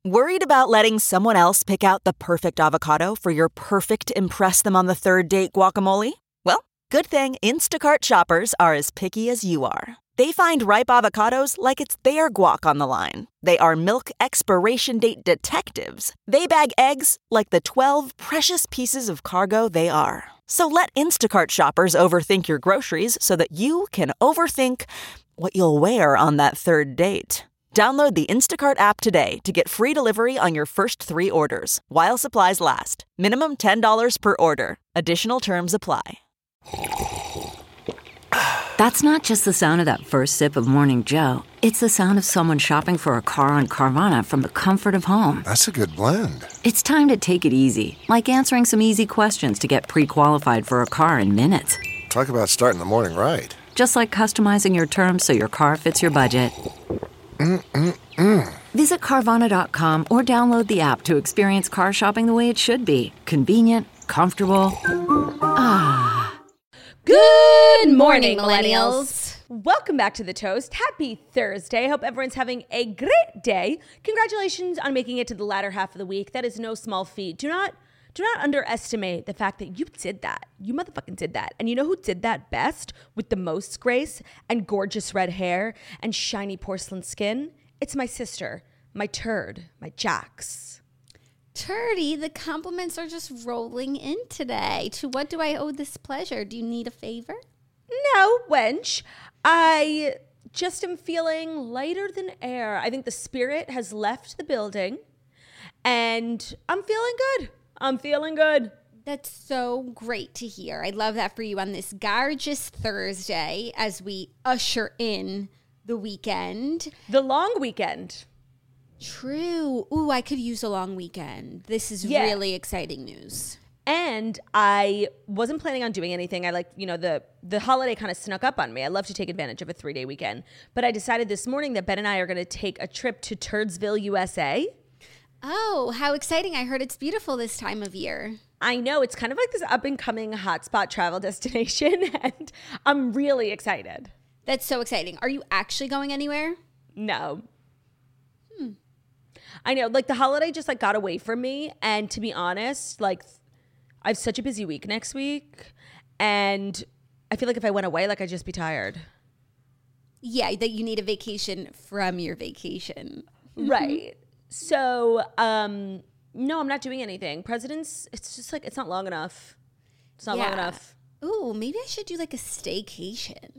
Worried about letting someone else pick out the perfect avocado for your perfect impress them on the third date guacamole? Well, good thing Instacart shoppers are as picky as you are. They find ripe avocados like it's their guac on the line. They are milk expiration date detectives. They bag eggs like the 12 precious pieces of cargo they are. So let Instacart shoppers overthink your groceries so that you can overthink what you'll wear on that third date. Download the Instacart app today to get free delivery on your first 3 orders, while supplies last. Minimum $10 per order. Additional terms apply. That's not just the sound of that first sip of Morning Joe. It's the sound of someone shopping for a car on Carvana from the comfort of home. That's a good blend. It's time to take it easy, like answering some easy questions to get pre-qualified for a car in minutes. Talk about starting the morning right. Just like customizing your terms so your car fits your budget. Visit Carvana.com or download the app to experience car shopping the way it should be. Convenient, comfortable. Good morning, millennials. Welcome back to The Toast. Happy Thursday. I hope everyone's having a great day. Congratulations on making it to the latter half of the week. That is no small feat. Do not underestimate the fact that you did that. You motherfucking did that. And you know who did that best with the most grace and gorgeous red hair and shiny porcelain skin? It's my sister, my turd, my Jax. Turdy, the compliments are just rolling in today. To what do I owe this pleasure? Do you need a favor? No, wench. I just am feeling lighter than air. I think the spirit has left the building and I'm feeling good. I'm feeling good. That's so great to hear. I love that for you on this gorgeous Thursday as we usher in the weekend. The long weekend. True. Ooh, I could use a long weekend. This is really exciting news. And I wasn't planning on doing anything. I the holiday kind of snuck up on me. I love to take advantage of a 3-day weekend. But I decided this morning that Ben and I are going to take a trip to Turdsville, USA. Oh, how exciting. I heard it's beautiful this time of year. I know. It's kind of like this up-and-coming hotspot travel destination, and I'm really excited. That's so exciting. Are you actually going anywhere? No. I know. Like, the holiday just, got away from me, and to be honest, I have such a busy week next week, and I feel like if I went away, I'd just be tired. Yeah, that you need a vacation from your vacation. Right. So, no, I'm not doing anything. Presidents, it's just it's not long enough. It's not long enough. Ooh, maybe I should do a staycation.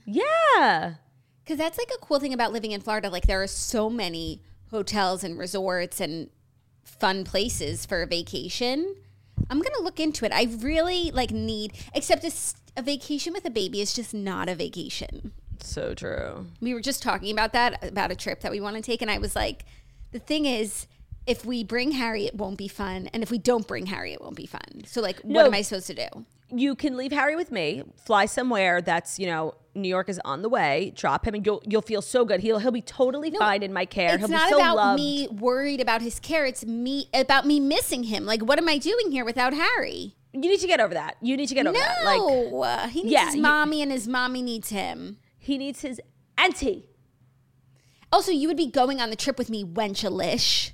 Yeah. Because that's a cool thing about living in Florida. There are so many hotels and resorts and fun places for a vacation. I'm going to look into it. I really need, except a vacation with a baby is just not a vacation. So true. We were just talking about that, about a trip that we want to take. And I was like, the thing is, if we bring Harry, it won't be fun. And if we don't bring Harry, it won't be fun. So what am I supposed to do? You can leave Harry with me, fly somewhere that's, New York is on the way, drop him, and you'll feel so good. He'll be totally fine in my care. He'll be so loved. It's not about me worried about his care. It's about me missing him. What am I doing here without Harry? You need to get over that. You need to get over that. No, he needs his mommy and his mommy needs him. He needs his auntie. Also, you would be going on the trip with me, wenchalish.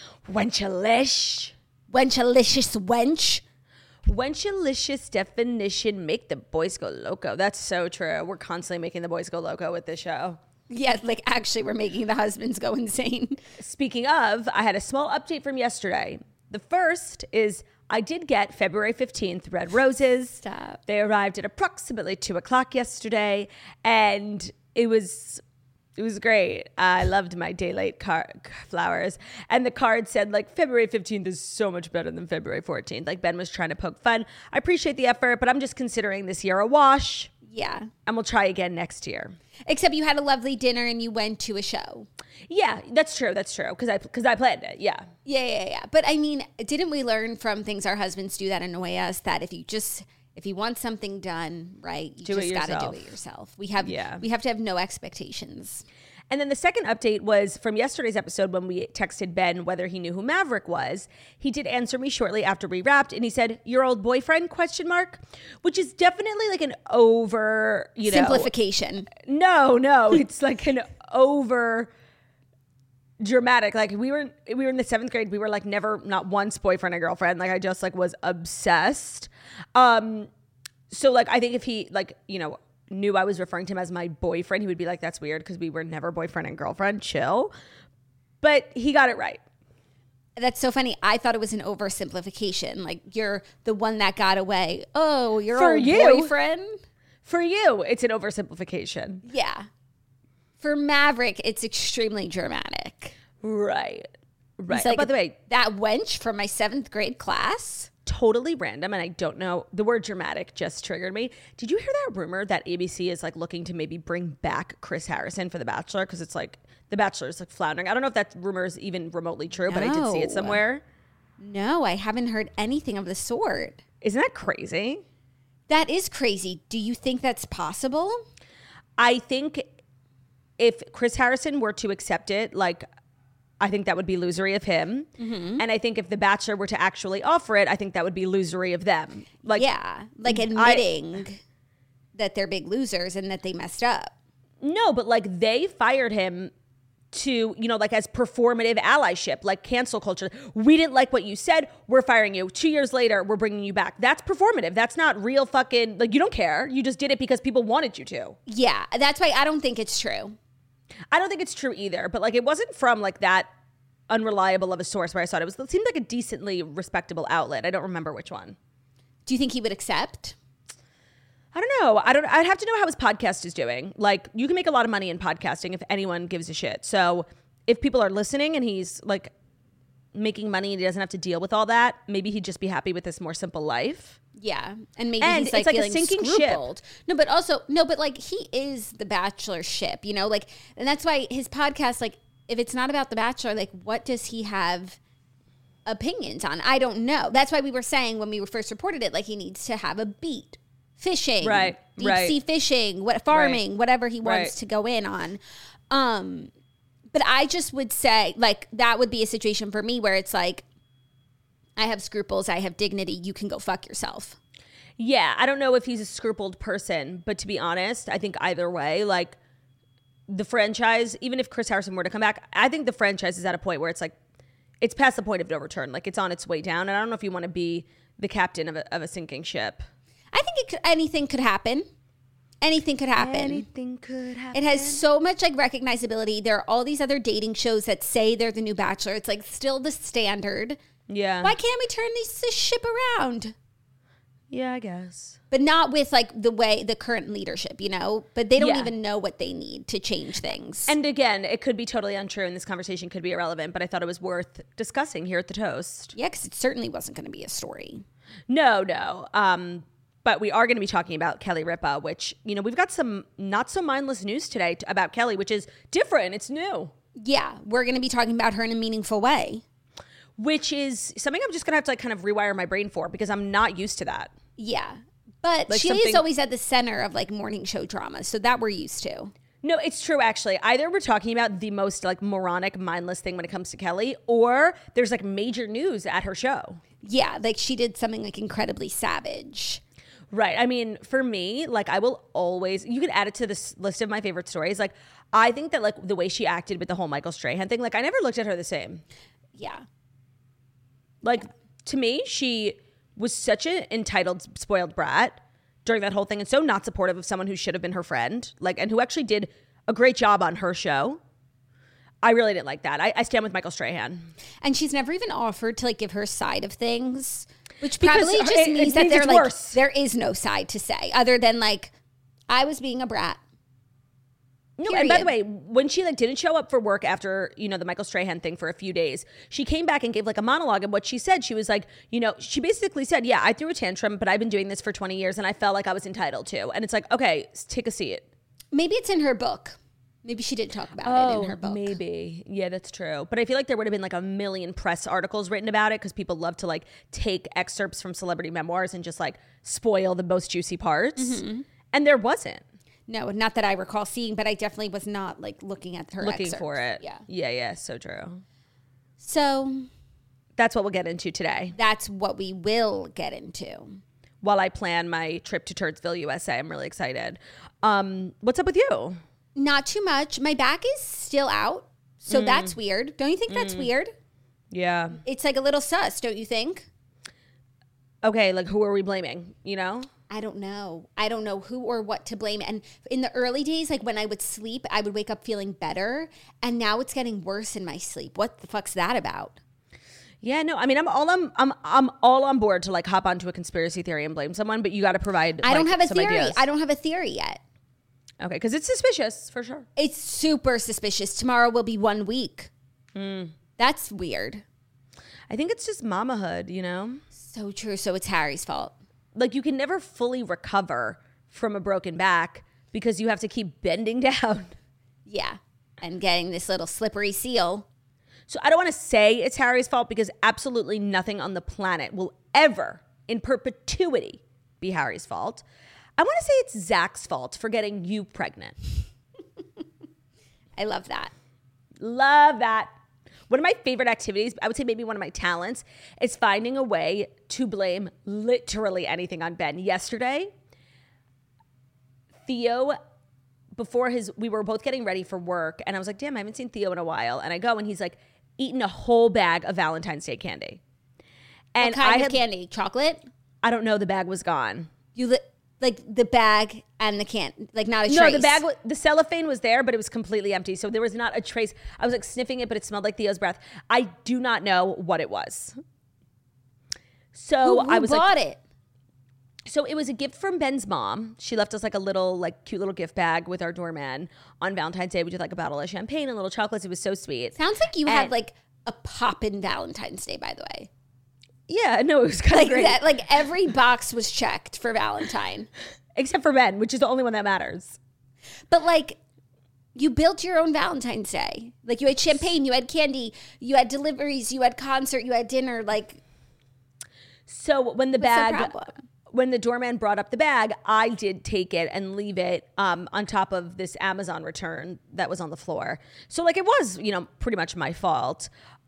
Wenchalish. Wenchalicious wench. Wenchalicious definition, make the boys go loco. That's so true. We're constantly making the boys go loco with this show. Yeah, actually we're making the husbands go insane. Speaking of, I had a small update from yesterday. The first is I did get February 15th red roses. Stop. They arrived at approximately 2:00 yesterday, and it was great. I loved my day late flowers. And the card said, February 15th is so much better than February 14th. Ben was trying to poke fun. I appreciate the effort, but I'm just considering this year a wash. Yeah. And we'll try again next year. Except you had a lovely dinner and you went to a show. Yeah, that's true. Because I planned it. Yeah. Yeah. But didn't we learn from things our husbands do that annoy us that if you want something done, right, you just got to do it yourself. We have to have no expectations. And then the second update was from yesterday's episode when we texted Ben whether he knew who Maverick was. He did answer me shortly after we wrapped, and he said, "Your old boyfriend?" ? Which is definitely an over, simplification. No, it's an over dramatic. Like we were in the 7th grade. We were like not once boyfriend and girlfriend. Like I just like was obsessed. So like I think if he like, you know, knew I was referring to him as my boyfriend, he would be like, that's weird because we were never boyfriend and girlfriend. Chill. But he got it right. That's so funny. I thought it was an oversimplification. Like you're the one that got away. Oh, your old boyfriend? For you, it's an oversimplification. Yeah. For Maverick, it's extremely dramatic. Right. Like, oh, by the way, that wench from my 7th grade class. Totally random, and I don't know. The word dramatic just triggered me. Did you hear that rumor that ABC is like looking to maybe bring back Chris Harrison for The Bachelor? Because it's like The Bachelor is like floundering. I don't know if that rumor is even remotely true, but I did see it somewhere. No, I haven't heard anything of the sort. Isn't that crazy? That is crazy. Do you think that's possible? I think if Chris Harrison were to accept it, like, I think that would be losery of him. Mm-hmm. And I think if The Bachelor were to actually offer it, I think that would be losery of them. Like, yeah, like admitting that they're big losers and that they messed up. No, but like they fired him to, you know, like as performative allyship, like cancel culture. We didn't like what you said. We're firing you. 2 years later, we're bringing you back. That's performative. That's not real fucking, like you don't care. You just did it because people wanted you to. Yeah, that's why I don't think it's true. I don't think it's true either, but like it wasn't from like that unreliable of a source where I saw it. It seemed like a decently respectable outlet. I don't remember which one. Do you think he would accept? I don't know. I'd have to know how his podcast is doing. Like you can make a lot of money in podcasting if anyone gives a shit. So if people are listening and he's like making money and he doesn't have to deal with all that, maybe he'd just be happy with this more simple life. Yeah. And maybe he's like feeling scrupled. But like he is the Bachelor ship, you know, like, and that's why his podcast, like if it's not about the Bachelor, like what does he have opinions on? I don't know. That's why we were saying when we first reported it, like he needs to have a beat. Fishing, deep sea fishing, farming, whatever he wants to go in on. But I just would say like that would be a situation for me where it's like, I have scruples, I have dignity, you can go fuck yourself. Yeah, I don't know if he's a scrupled person, but to be honest, I think either way, like the franchise, even if Chris Harrison were to come back, I think the franchise is at a point where it's like, it's past the point of no return. Like it's on its way down. And I don't know if you want to be the captain of a sinking ship. I think anything could happen. Anything could happen. Anything could happen. It has so much like recognizability. There are all these other dating shows that say they're the new Bachelor. It's like still the standard. Yeah. Why can't we turn this ship around? Yeah, I guess. But not with like the current leadership, you know? But they don't even know what they need to change things. And again, it could be totally untrue and this conversation could be irrelevant, but I thought it was worth discussing here at the Toast. Yeah, because it certainly wasn't going to be a story. No. But we are going to be talking about Kelly Ripa, which, you know, we've got some not so mindless news today about Kelly, which is different. It's new. Yeah, we're going to be talking about her in a meaningful way. Which is something I'm just going to have to like kind of rewire my brain for because I'm not used to that. Yeah. But like she is always at the center of like morning show drama. So that we're used to. No, it's true, actually. Either we're talking about the most like moronic, mindless thing when it comes to Kelly, or there's like major news at her show. Yeah, like she did something like incredibly savage. Right. I mean, for me, like I will always, you can add it to this list of my favorite stories. Like I think that like the way she acted with the whole Michael Strahan thing, like I never looked at her the same. Yeah. Like to me, she was such an entitled, spoiled brat during that whole thing and so not supportive of someone who should have been her friend, like, and who actually did a great job on her show. I really didn't like that. I stand with Michael Strahan. And she's never even offered to like give her side of things. Which probably just means that they're like, worse. There is no side to say other than like, I was being a brat. No, and by the way, when she like didn't show up for work after, you know, the Michael Strahan thing for a few days, she came back and gave like a monologue. And what she said, she was like, you know, she basically said, yeah, I threw a tantrum, but I've been doing this for 20 years and I felt like I was entitled to. And it's like, okay, take a seat. Maybe it's in her book. Maybe she did talk about it in her book. Maybe. Yeah, that's true. But I feel like there would have been like a million press articles written about it because people love to like take excerpts from celebrity memoirs and just like spoil the most juicy parts. Mm-hmm. And there wasn't. No, not that I recall seeing, but I definitely was not like looking at her looking excerpt. For it. Yeah. Yeah, so true. So that's what we'll get into today. That's what we will get into. While I plan my trip to Turdsville, USA. I'm really excited. What's up with you? Not too much. My back is still out. So that's weird. Don't you think that's weird? Yeah. It's like a little sus, don't you think? Okay, like who are we blaming, you know? I don't know. I don't know who or what to blame. And in the early days, like when I would sleep, I would wake up feeling better. And now it's getting worse in my sleep. What the fuck's that about? Yeah, no, I mean, I'm all on board to like hop onto a conspiracy theory and blame someone, but you got to provide. I don't have a some theory. ideas. I don't have a theory yet. Okay, because it's suspicious for sure. It's super suspicious. Tomorrow will be 1 week. That's weird. I think it's just mamahood, you know? So true. So it's Harry's fault. Like you can never fully recover from a broken back because you have to keep bending down. Yeah. And getting this little slippery seal. So I don't want to say it's Harry's fault because absolutely nothing on the planet will ever, in perpetuity, be Harry's fault. I want to say it's Zach's fault for getting you pregnant. I love that. Love that. One of my favorite activities, I would say maybe one of my talents, is finding a way to blame literally anything on Ben. Yesterday, Theo, we were both getting ready for work, and I was like, damn, I haven't seen Theo in a while. And I go, and he's like, eating a whole bag of Valentine's Day candy. And what kind of candy? Chocolate? I don't know, the bag was gone. Like the bag and the can, like not a trace. No, the bag, the cellophane was there, but it was completely empty. So there was not a trace. I was like sniffing it, but it smelled like Theo's breath. I do not know what it was. So Who I was bought like, it? So it was a gift from Ben's mom. She left us like a little, like cute little gift bag with our doorman on Valentine's Day. We did like a bottle of champagne and little chocolates. It was so sweet. Sounds like you had like a poppin' Valentine's Day, by the way. Yeah, no, it was kind of great. That, like every box was checked for Valentine. Except for Ben, which is the only one that matters. But like, you built your own Valentine's Day. Like you had champagne, you had candy, you had deliveries, you had concert, you had dinner. Like, so when the problem? When the doorman brought up the bag, I did take it and leave it on top of this Amazon return that was on the floor. So like it was, you know, pretty much my fault.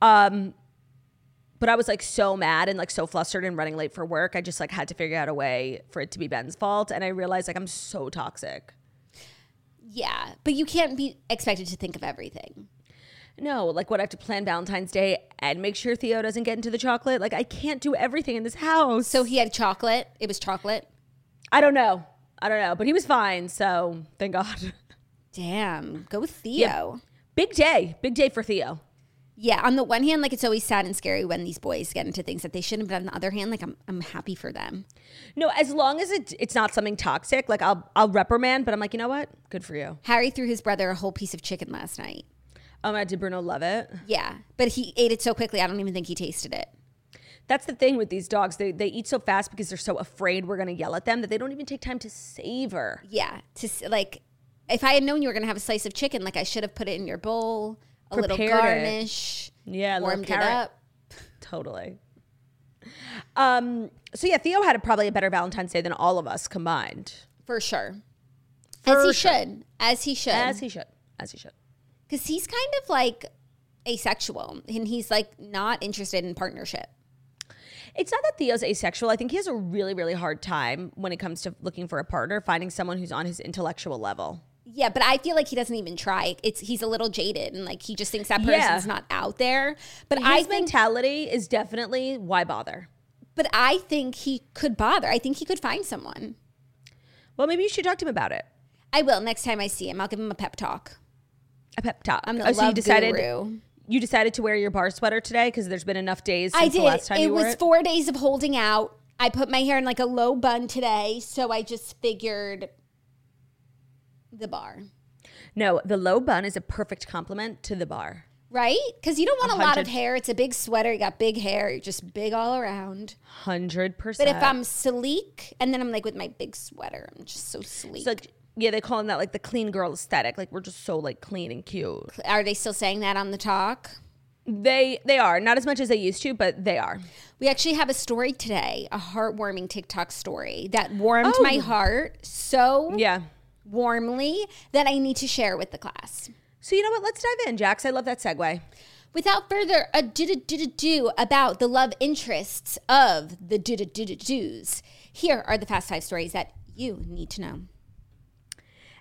But I was like so mad and like so flustered and running late for work. I just like had to figure out a way for it to be Ben's fault. And I realized like I'm so toxic. Yeah, but you can't be expected to think of everything. No, like what I have to plan Valentine's Day and make sure Theo doesn't get into the chocolate. Like I can't do everything in this house. So he had chocolate. It was chocolate. I don't know, but he was fine. So thank God. Damn, go with Theo. Yeah. Big day for Theo. Yeah, on the one hand, like it's always sad and scary when these boys get into things that they shouldn't, but on the other hand, like I'm happy for them. No, as long as it's not something toxic, like I'll reprimand, but I'm like, you know what? Good for you. Harry threw his brother a whole piece of chicken last night. Oh my, did Bruno love it? Yeah, but he ate it so quickly, I don't even think he tasted it. That's the thing with these dogs. They eat so fast because they're so afraid we're going to yell at them that they don't even take time to savor. Yeah, like if I had known you were going to have a slice of chicken, like I should have put it in your bowl. A little garnish. Yeah, warmed it up. Totally. So yeah, Theo had probably a better Valentine's Day than all of us combined. For sure. As he should. Because he's kind of like asexual and he's like not interested in partnership. It's not that Theo's asexual. I think he has a really, really hard time when it comes to looking for a partner, finding someone who's on his intellectual level. Yeah, but I feel like he doesn't even try. He's a little jaded and like he just thinks that person's not out there. But his mentality is definitely why bother. But I think he could bother. I think he could find someone. Well, maybe you should talk to him about it. I will next time I see him. I'll give him a pep talk. A pep talk. I'm the love guru. You decided to wear your bar sweater today because there's been enough days since the last time you wore it? It was 4 days of holding out. I put my hair in like a low bun today, so I just figured the bar. No, the low bun is a perfect compliment to the bar. Right? Because you don't want a lot of hair. It's a big sweater. You got big hair. You're just big all around. 100%. But if I'm sleek, and then I'm like with my big sweater, I'm just so sleek. So, yeah, they call that like the clean girl aesthetic. Like we're just so like clean and cute. Are they still saying that on the talk? They are. Not as much as they used to, but they are. We actually have a story today, a heartwarming TikTok story that warmed my heart so warmly that I need to share with the class. So you know what? Let's dive in, Jax. I love that segue. Without further ado about the love interests of the do's, here are the Fast 5 stories that you need to know.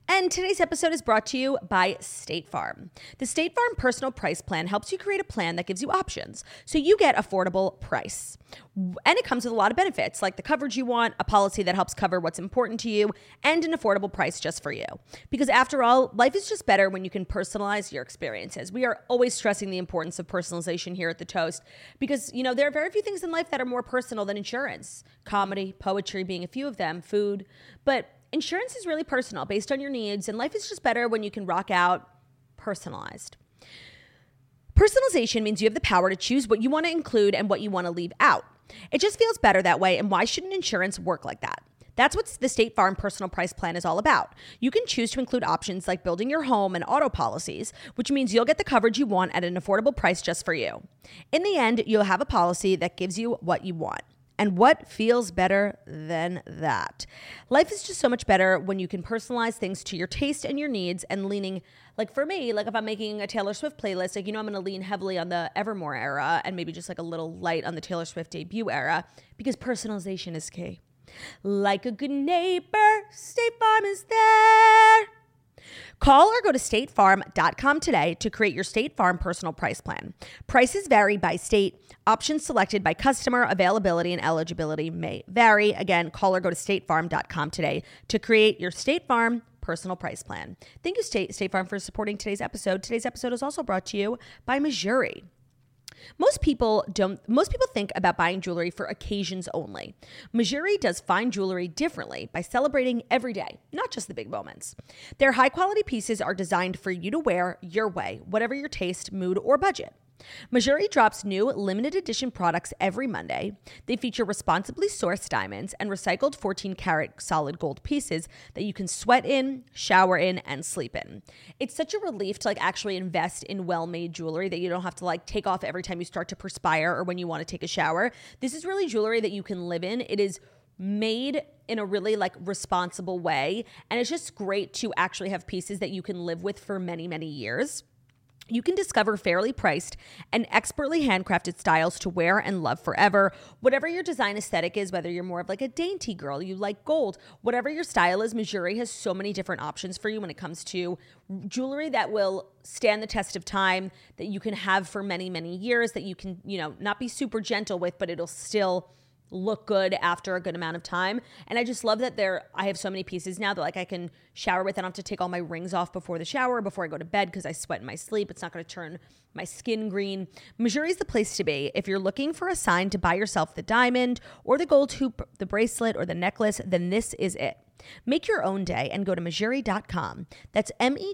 And today's episode is brought to you by State Farm. The State Farm Personal Price Plan helps you create a plan that gives you options, so you get affordable price. And it comes with a lot of benefits, like the coverage you want, a policy that helps cover what's important to you, and an affordable price just for you. Because after all, life is just better when you can personalize your experiences. We are always stressing the importance of personalization here at The Toast because, there are very few things in life that are more personal than insurance. Comedy, poetry being a few of them, food. But insurance is really personal based on your needs, and life is just better when you can rock out personalized. Personalization means you have the power to choose what you want to include and what you want to leave out. It just feels better that way, and why shouldn't insurance work like that? That's what the State Farm Personal Price Plan is all about. You can choose to include options like building your home and auto policies, which means you'll get the coverage you want at an affordable price just for you. In the end, you'll have a policy that gives you what you want. And what feels better than that? Life is just so much better when you can personalize things to your taste and your needs, and leaning, like for me, like if I'm making a Taylor Swift playlist, I'm going to lean heavily on the Evermore era and maybe just like a little light on the Taylor Swift debut era, because personalization is key. Like a good neighbor, State Farm is there. Call or go to statefarm.com today to create your State Farm Personal Price Plan. Prices vary by state. Options selected by customer. Availability and eligibility may vary. Again, call or go to statefarm.com today to create your State Farm Personal Price Plan. Thank you, State Farm, for supporting today's episode. Today's episode is also brought to you by Mejuri. Most people think about buying jewelry for occasions only. Mejuri does fine jewelry differently by celebrating every day, not just the big moments. Their high-quality pieces are designed for you to wear your way, whatever your taste, mood, or budget. Mejuri drops new limited edition products every Monday. They feature responsibly sourced diamonds and recycled 14-karat solid gold pieces that you can sweat in, shower in, and sleep in. It's such a relief to actually invest in well-made jewelry that you don't have to take off every time you start to perspire or when you want to take a shower. This is really jewelry that you can live in. It is made in a really responsible way, and it's just great to actually have pieces that you can live with for many, many years. You can discover fairly priced and expertly handcrafted styles to wear and love forever. Whatever your design aesthetic is, whether you're more of a dainty girl, you like gold, whatever your style is, Mejuri has so many different options for you when it comes to jewelry that will stand the test of time, that you can have for many, many years, that you can, not be super gentle with, but it'll still look good after a good amount of time. And I just love that I have so many pieces now that I can shower with. I don't have to take all my rings off before the shower, before I go to bed, because I sweat in my sleep. It's not going to turn my skin green. Mejuri is the place to be. If you're looking for a sign to buy yourself the diamond or the gold hoop, the bracelet, or the necklace, then this is it. Make your own day and go to Mejuri.com. That's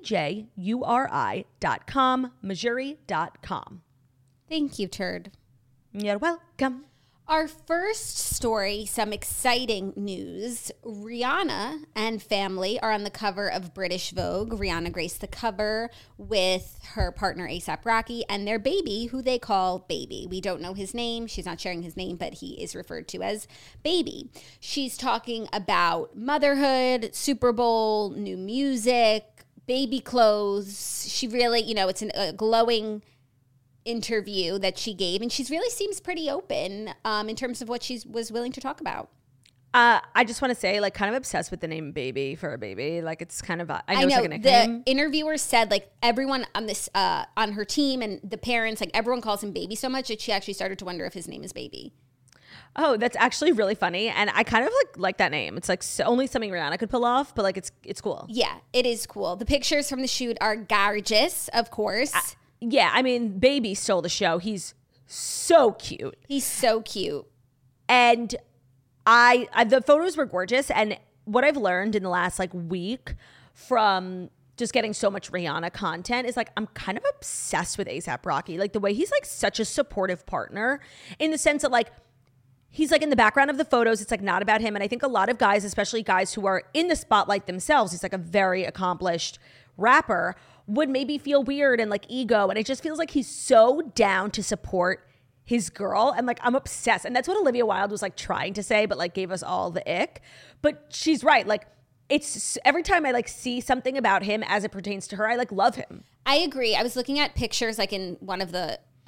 MEJURI.com, Mejuri.com. Thank you, Turd. You're welcome. Our first story, some exciting news. Rihanna and family are on the cover of British Vogue. Rihanna graced the cover with her partner A$AP Rocky and their baby, who they call Baby. We don't know his name. She's not sharing his name, but he is referred to as Baby. She's talking about motherhood, Super Bowl, new music, baby clothes. She really, it's a glowing interview that she gave, and she really seems pretty open in terms of what she was willing to talk about. I just want to say, kind of obsessed with the name Baby for a baby. It's kind of I know it's a The nickname. interviewer said everyone on this on her team and the parents, everyone calls him Baby so much that she actually started to wonder if his name is Baby. Oh, that's actually really funny, and I kind of like that name. It's only something Rihanna could pull off, but it's cool. Yeah, it is cool. The pictures from the shoot are gorgeous, of course. Yeah, I mean, Baby stole the show. He's so cute. He's so cute. And the photos were gorgeous. And what I've learned in the last week from just getting so much Rihanna content is I'm kind of obsessed with A$AP Rocky. The way he's such a supportive partner, in the sense that he's in the background of the photos. It's not about him. And I think a lot of guys, especially guys who are in the spotlight themselves, he's a very accomplished rapper, would maybe feel weird and ego. And it just feels he's so down to support his girl. And I'm obsessed. And that's what Olivia Wilde was trying to say, but gave us all the ick. But she's right. It's every time I see something about him as it pertains to her, I love him. I agree. I was looking at pictures in one of the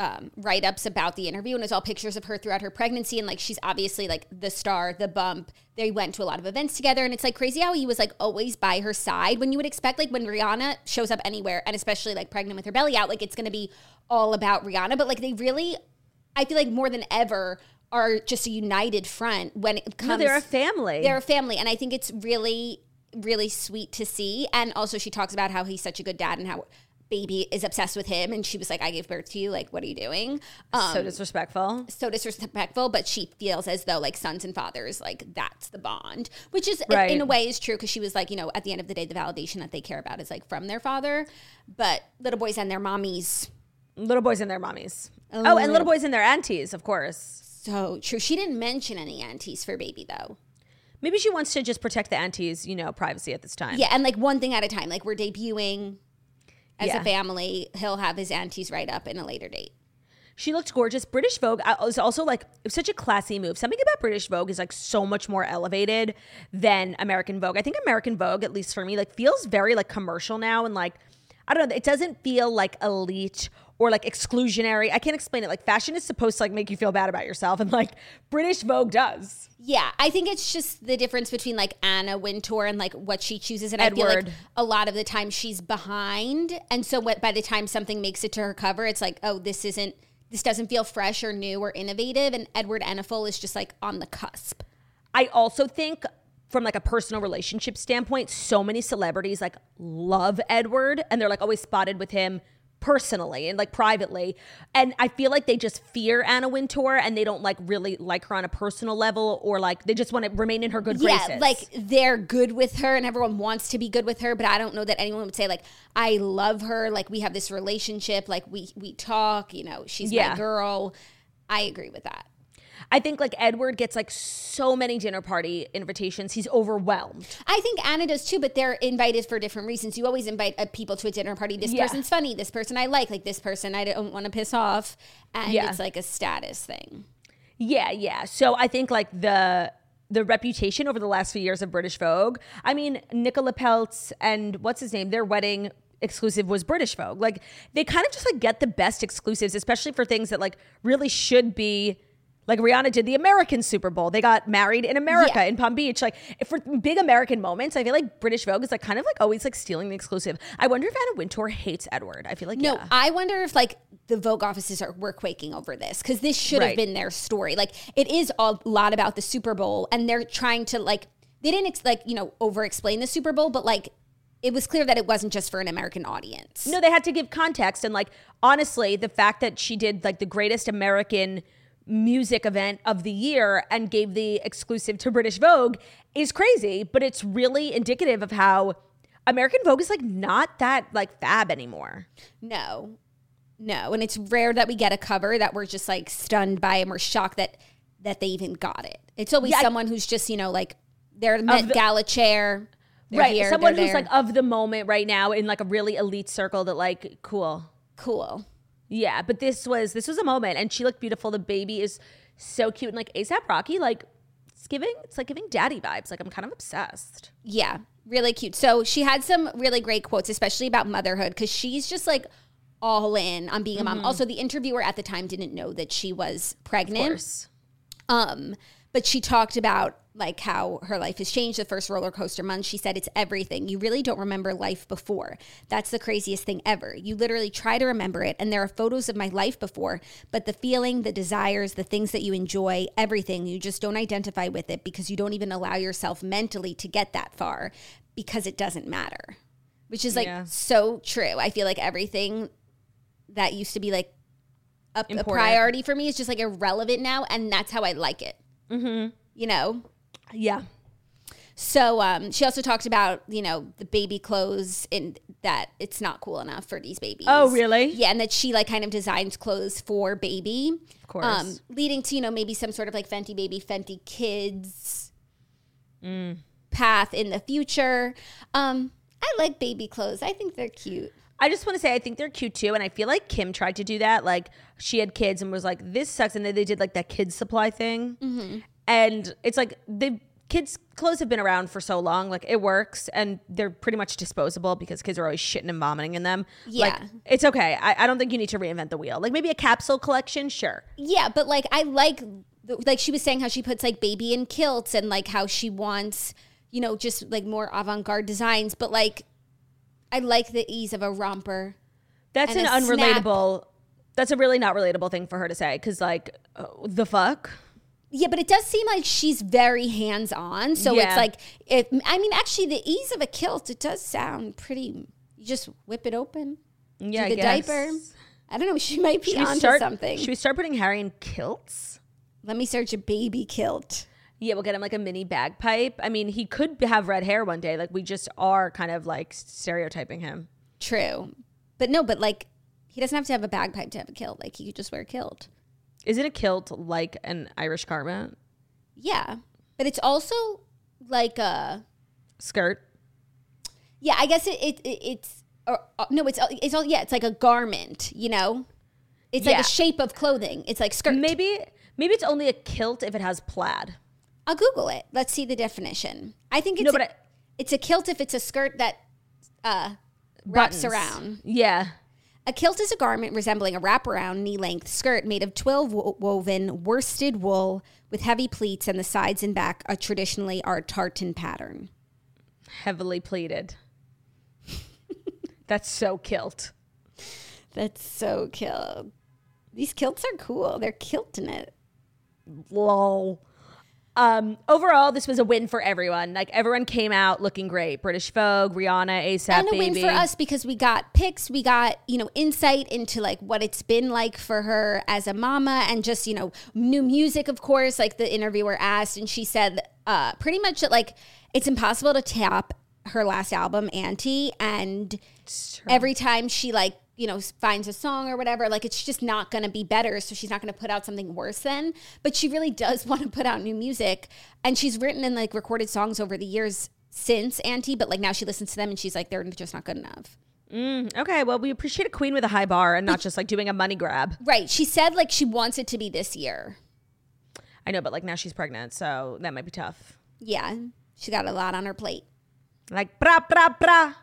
write-ups about the interview, and it's all pictures of her throughout her pregnancy, and like she's obviously like the star, the bump. They went to a lot of events together, and it's like crazy how he was like always by her side when you would expect like when Rihanna shows up anywhere, and especially like pregnant with her belly out, like it's gonna be all about Rihanna. But like they really, I feel like more than ever, are just a united front when it comes. No, they're a family. They're a family, and I think it's really, really sweet to see. And also, she talks about how he's such a good dad and how baby is obsessed with him, and she was like, I gave birth to you, like what are you doing? So disrespectful. But she feels as though like sons and fathers, like that's the bond, which is Right. in a way is true, because she was like, you know, at the end of the day the validation that they care about is like from their father, but little boys and their mommies. Little boys and their mommies. Oh, and little boys and their aunties, of course. So true. She didn't mention any aunties for baby though. Maybe she wants to just protect the aunties, you know, privacy at this time. Yeah, and like one thing at a time, like we're debuting as Yeah. a family. He'll have his aunties write up in a later date. She looked gorgeous. British Vogue was also like, it was such a classy move. Something about British Vogue is like so much more elevated than American Vogue. I think American Vogue, at least for me, like feels very like commercial now. And like, I don't know, it doesn't feel like elite or like exclusionary. I can't explain it. Like fashion is supposed to like make you feel bad about yourself. And like British Vogue does. Yeah, I think it's just the difference between like Anna Wintour and like what she chooses. And I feel like Edward. a lot of the time she's behind. And so by the time something makes it to her cover, it's like, oh, this doesn't feel fresh or new or innovative. And Edward Enninful is just like on the cusp. I also think from like a personal relationship standpoint, so many celebrities like love Edward and they're like always spotted with him personally and like privately. And I feel like they just fear Anna Wintour and they don't like really like her on a personal level, or like they just want to remain in her good graces. Yeah, like they're good with her and everyone wants to be good with her, but I don't know that anyone would say like, I love her, like we have this relationship, like we talk, you know, she's my girl. I agree with that. I think like Edward gets like so many dinner party invitations. He's overwhelmed. I think Anna does too, but they're invited for different reasons. You always invite people to a dinner party. This person's funny. This person I like this person I don't want to piss off. And it's like a status thing. Yeah. So I think like the reputation over the last few years of British Vogue, I mean, Nicola Peltz and what's his name, their wedding exclusive was British Vogue. Like they kind of just like get the best exclusives, especially for things that like really should be. Like Rihanna did the American Super Bowl. They got married in America in Palm Beach. Like for big American moments, I feel like British Vogue is like kind of like always like stealing the exclusive. I wonder if Anna Wintour hates Edward. I feel like no. I wonder if like the Vogue offices were quaking over this, because this should have been their story. Like it is a lot about the Super Bowl, and they're trying to like they didn't like over explain the Super Bowl, but like it was clear that it wasn't just for an American audience. No, they had to give context, and like honestly, the fact that she did like the greatest American music event of the year and gave the exclusive to British Vogue is crazy, but it's really indicative of how American Vogue is like not that like fab anymore. No, and it's rare that we get a cover that we're just like stunned by and we're shocked that they even got it. It's always someone who's just like they're Met Gala chair, right? Here, someone who's like of the moment right now in like a really elite circle that like cool. Yeah, but this was a moment, and she looked beautiful. The baby is so cute, and like A$AP Rocky, like it's giving daddy vibes. Like I'm kind of obsessed. Yeah, really cute. So she had some really great quotes, especially about motherhood, because she's just like all in on being a mom. Also, the interviewer at the time didn't know that she was pregnant. Of course. But she talked about like how her life has changed. The first roller coaster month, she said, it's everything. You really don't remember life before. That's the craziest thing ever. You literally try to remember it. And there are photos of my life before, but the feeling, the desires, the things that you enjoy, everything, you just don't identify with it because you don't even allow yourself mentally to get that far because it doesn't matter, which is like so true. I feel like everything that used to be like a priority for me is just like irrelevant now. And that's how I like it. Mm-hmm. Yeah. So she also talked about, the baby clothes and that it's not cool enough for these babies. Oh, really? Yeah. And that she like kind of designs clothes for baby. Of course. Leading to, maybe some sort of like Fenty Baby, Fenty Kids path in the future. I like baby clothes. I think they're cute. I just want to say I think they're cute too, and I feel like Kim tried to do that. Like she had kids and was like, "This sucks," and then they did like that kids supply thing, and it's like kids' clothes have been around for so long. Like, it works, and they're pretty much disposable because kids are always shitting and vomiting in them. Yeah. Like, it's okay. I don't think you need to reinvent the wheel. Like, maybe a capsule collection, sure. Yeah, but like I like she was saying how she puts like baby in kilts and like how she wants, you know, just like more avant-garde designs. But like I like the ease of a romper. That's an unrelatable. That's a really not relatable thing for her to say because, like, the fuck? Yeah, but it does seem like she's very hands-on. So it's like, actually, the ease of a kilt, it does sound pretty. You just whip it open. Yeah, do the I guess. diaper. I don't know. She might be onto something. Should we start putting Harry in kilts? Let me search a baby kilt. Yeah, we'll get him like a mini bagpipe. I mean, he could have red hair one day. Like, we just are kind of like stereotyping him. True. But no, but like, he doesn't have to have a bagpipe to have a kilt. Like, he could just wear a kilt. Isn't a kilt like an Irish garment? Yeah. But it's also like a skirt. Yeah, I guess it's like a garment, you know? It's like a shape of clothing. It's like skirt. Maybe it's only a kilt if it has plaid. I'll Google it. Let's see the definition. I think it's a kilt if it's a skirt that wraps around. Yeah. A kilt is a garment resembling a wraparound knee-length skirt made of twill-woven worsted wool with heavy pleats and the sides and back traditionally are tartan pattern. Heavily pleated. That's so kilt. That's so kilt. These kilts are cool. They're kilting it. Lol. Overall, this was a win for everyone. Like, everyone came out looking great. British Vogue, Rihanna, ASAP and a win for us because we got pics, we got, you know, insight into like what it's been like for her as a mama and just, you know, new music, of course. Like the interviewer asked and she said pretty much that like it's impossible to tap her last album, Auntie, and every time she like, you know, finds a song or whatever, like it's just not going to be better. So she's not going to put out something worse then. But she really does want to put out new music. And she's written and like recorded songs over the years since Auntie. But like now she listens to them and she's like, they're just not good enough. Okay, well, we appreciate a queen with a high bar and not just like doing a money grab. Right. She said like she wants it to be this year. I know, but like now she's pregnant. So that might be tough. Yeah. She got a lot on her plate. Like, bra, bra, bra.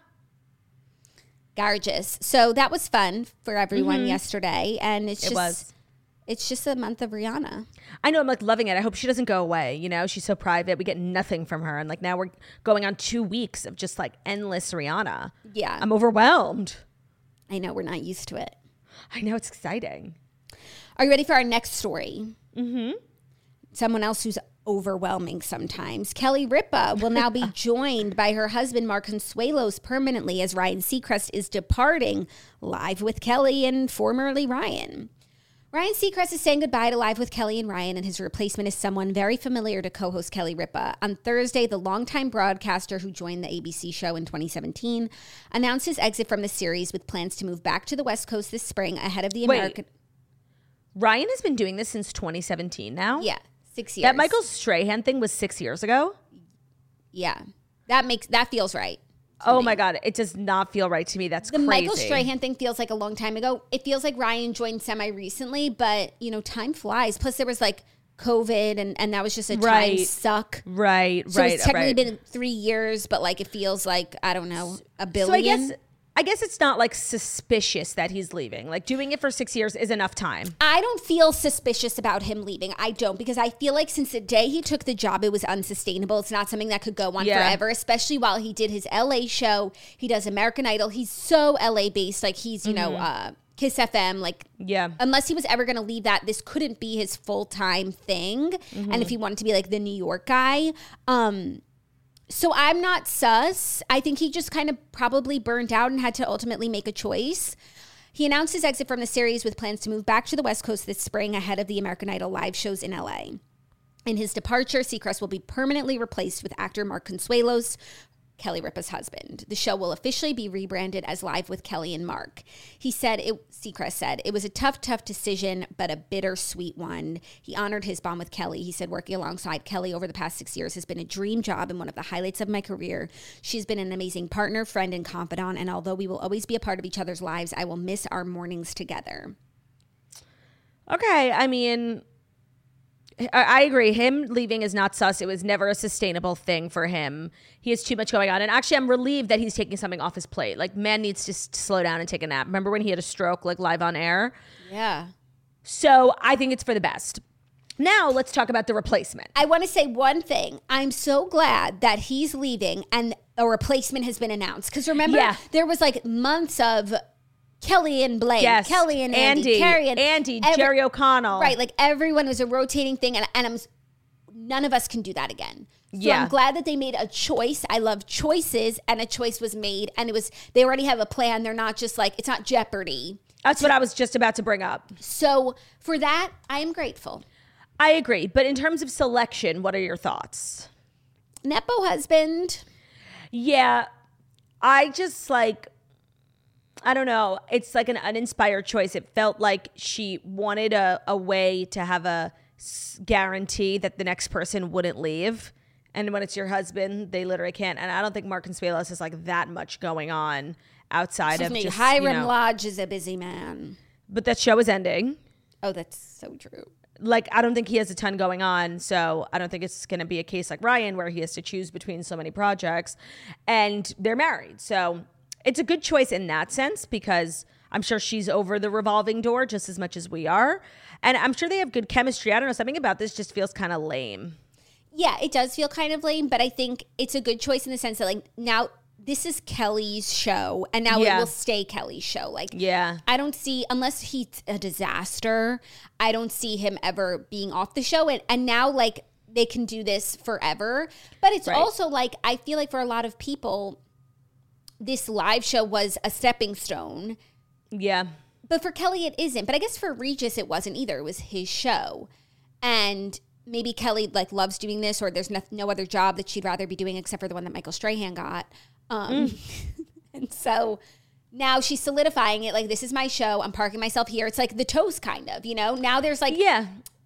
Gorgeous. So that was fun for everyone yesterday. And it's just a month of Rihanna. I know, I'm like loving it. I hope she doesn't go away. You know, she's so private. We get nothing from her. And like now we're going on 2 weeks of just like endless Rihanna. Yeah. I'm overwhelmed. I know, we're not used to it. I know, it's exciting. Are you ready for our next story? Mm-hmm. Someone else who's overwhelming sometimes. Kelly Ripa will now be joined by her husband, Mark Consuelos, permanently as Ryan Seacrest is departing Live with Kelly and formerly Ryan. Ryan Seacrest is saying goodbye to Live with Kelly and Ryan, and his replacement is someone very familiar to co-host Kelly Ripa. On Thursday, the longtime broadcaster who joined the ABC show in 2017 announced his exit from the series with plans to move back to the West Coast this spring ahead of the American... Ryan has been doing this since 2017 now? Yeah. 6 years. That Michael Strahan thing was 6 years ago? Yeah. That feels right. Oh my God. It does not feel right to me. That's crazy. The Michael Strahan thing feels like a long time ago. It feels like Ryan joined semi-recently, but, you know, time flies. Plus there was like COVID and that was just a time suck. Right. So it's technically been 3 years, but like it feels like, I don't know, a billion. So I guess it's not like suspicious that he's leaving. Like doing it for 6 years is enough time. I don't feel suspicious about him leaving. I don't, because I feel like since the day he took the job, it was unsustainable. It's not something that could go on forever, especially while he did his LA show. He does American Idol. He's so LA based. Like he's, you know, Kiss FM. Like, unless he was ever going to leave that, this couldn't be his full-time thing. And if he wanted to be like the New York guy, so I'm not sus. I think he just kind of probably burned out and had to ultimately make a choice. He announced his exit from the series with plans to move back to the West Coast this spring ahead of the American Idol live shows in LA. In his departure, Seacrest will be permanently replaced with actor Mark Consuelos, Kelly Ripa's husband. The show will officially be rebranded as Live with Kelly and Mark. Seacrest said, it was a tough decision, but a bittersweet one. He honored his bond with Kelly. He said, working alongside Kelly over the past 6 years has been a dream job and one of the highlights of my career. She's been an amazing partner, friend, and confidant. And although we will always be a part of each other's lives, I will miss our mornings together. Okay. I mean, I agree. Him leaving is not sus. It was never a sustainable thing for him. He has too much going on. And actually, I'm relieved that he's taking something off his plate. Like, man needs to slow down and take a nap. Remember when he had a stroke, like, live on air? Yeah. So I think it's for the best. Now, let's talk about the replacement. I want to say one thing. I'm so glad that he's leaving and a replacement has been announced. Because remember, there was like months of Kelly and Blake, Kelly and Andy, Carrie and Andy, Jerry O'Connell. Right, like everyone was a rotating thing, and none of us can do that again. So I'm glad that they made a choice. I love choices, and a choice was made, and they already have a plan. They're not just like, it's not Jeopardy. That's what I was just about to bring up. So for that, I am grateful. I agree, but in terms of selection, what are your thoughts? Nepo husband. Yeah, I just like... I don't know. It's like an uninspired choice. It felt like she wanted a way to have a guarantee that the next person wouldn't leave. And when it's your husband, they literally can't. And I don't think Mark Consuelos has like that much going on outside of just, Hiram Lodge is a busy man. But that show is ending. Oh, that's so true. Like, I don't think he has a ton going on. So I don't think it's going to be a case like Ryan where he has to choose between so many projects. And they're married. So... it's a good choice in that sense because I'm sure she's over the revolving door just as much as we are. And I'm sure they have good chemistry. I don't know. Something about this just feels kind of lame. Yeah, it does feel kind of lame, but I think it's a good choice in the sense that like now this is Kelly's show and now it will stay Kelly's show. Like, I don't see, unless he's a disaster, I don't see him ever being off the show. And now like they can do this forever. But it's also like, I feel like for a lot of people, this live show was a stepping stone. Yeah. But for Kelly, it isn't. But I guess for Regis, it wasn't either. It was his show. And maybe Kelly like loves doing this or there's no other job that she'd rather be doing except for the one that Michael Strahan got. And so now she's solidifying it. Like, this is my show. I'm parking myself here. It's like the Toast kind of, you know? Now there's like... yeah.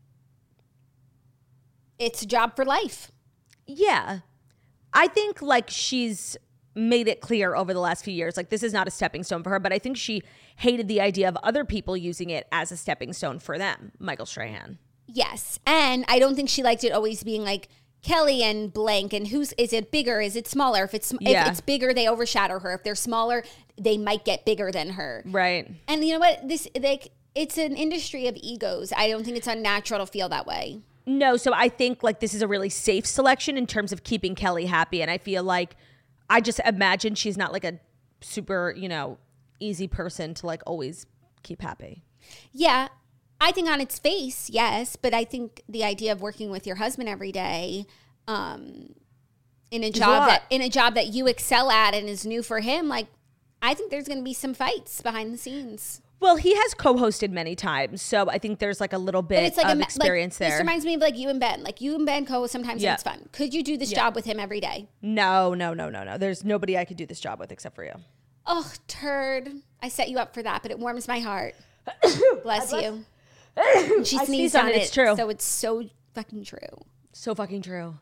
It's a job for life. Yeah. I think like she's... made it clear over the last few years, like this is not a stepping stone for her, but I think she hated the idea of other people using it as a stepping stone for them, Michael Strahan. Yes, and I don't think she liked it always being like Kelly and blank, and is it bigger, is it smaller? If it's bigger, they overshadow her. If they're smaller, they might get bigger than her. Right. And you know what? It's an industry of egos. I don't think it's unnatural to feel that way. No, so I think like this is a really safe selection in terms of keeping Kelly happy, and I feel like I just imagine she's not like a super, easy person to like always keep happy. Yeah. I think on its face, yes. But I think the idea of working with your husband every day in a job that you excel at and is new for him, like I think there's going to be some fights behind the scenes. Well, he has co-hosted many times, so I think there's like a little bit of experience there. This reminds me of like you and Ben. Like you and Ben co-host sometimes and it's fun. Could you do this job with him every day? No. There's nobody I could do this job with except for you. Oh, turd. I set you up for that, but it warms my heart. Bless you. And she sneezed on it. It's true. So it's so fucking true. So fucking true.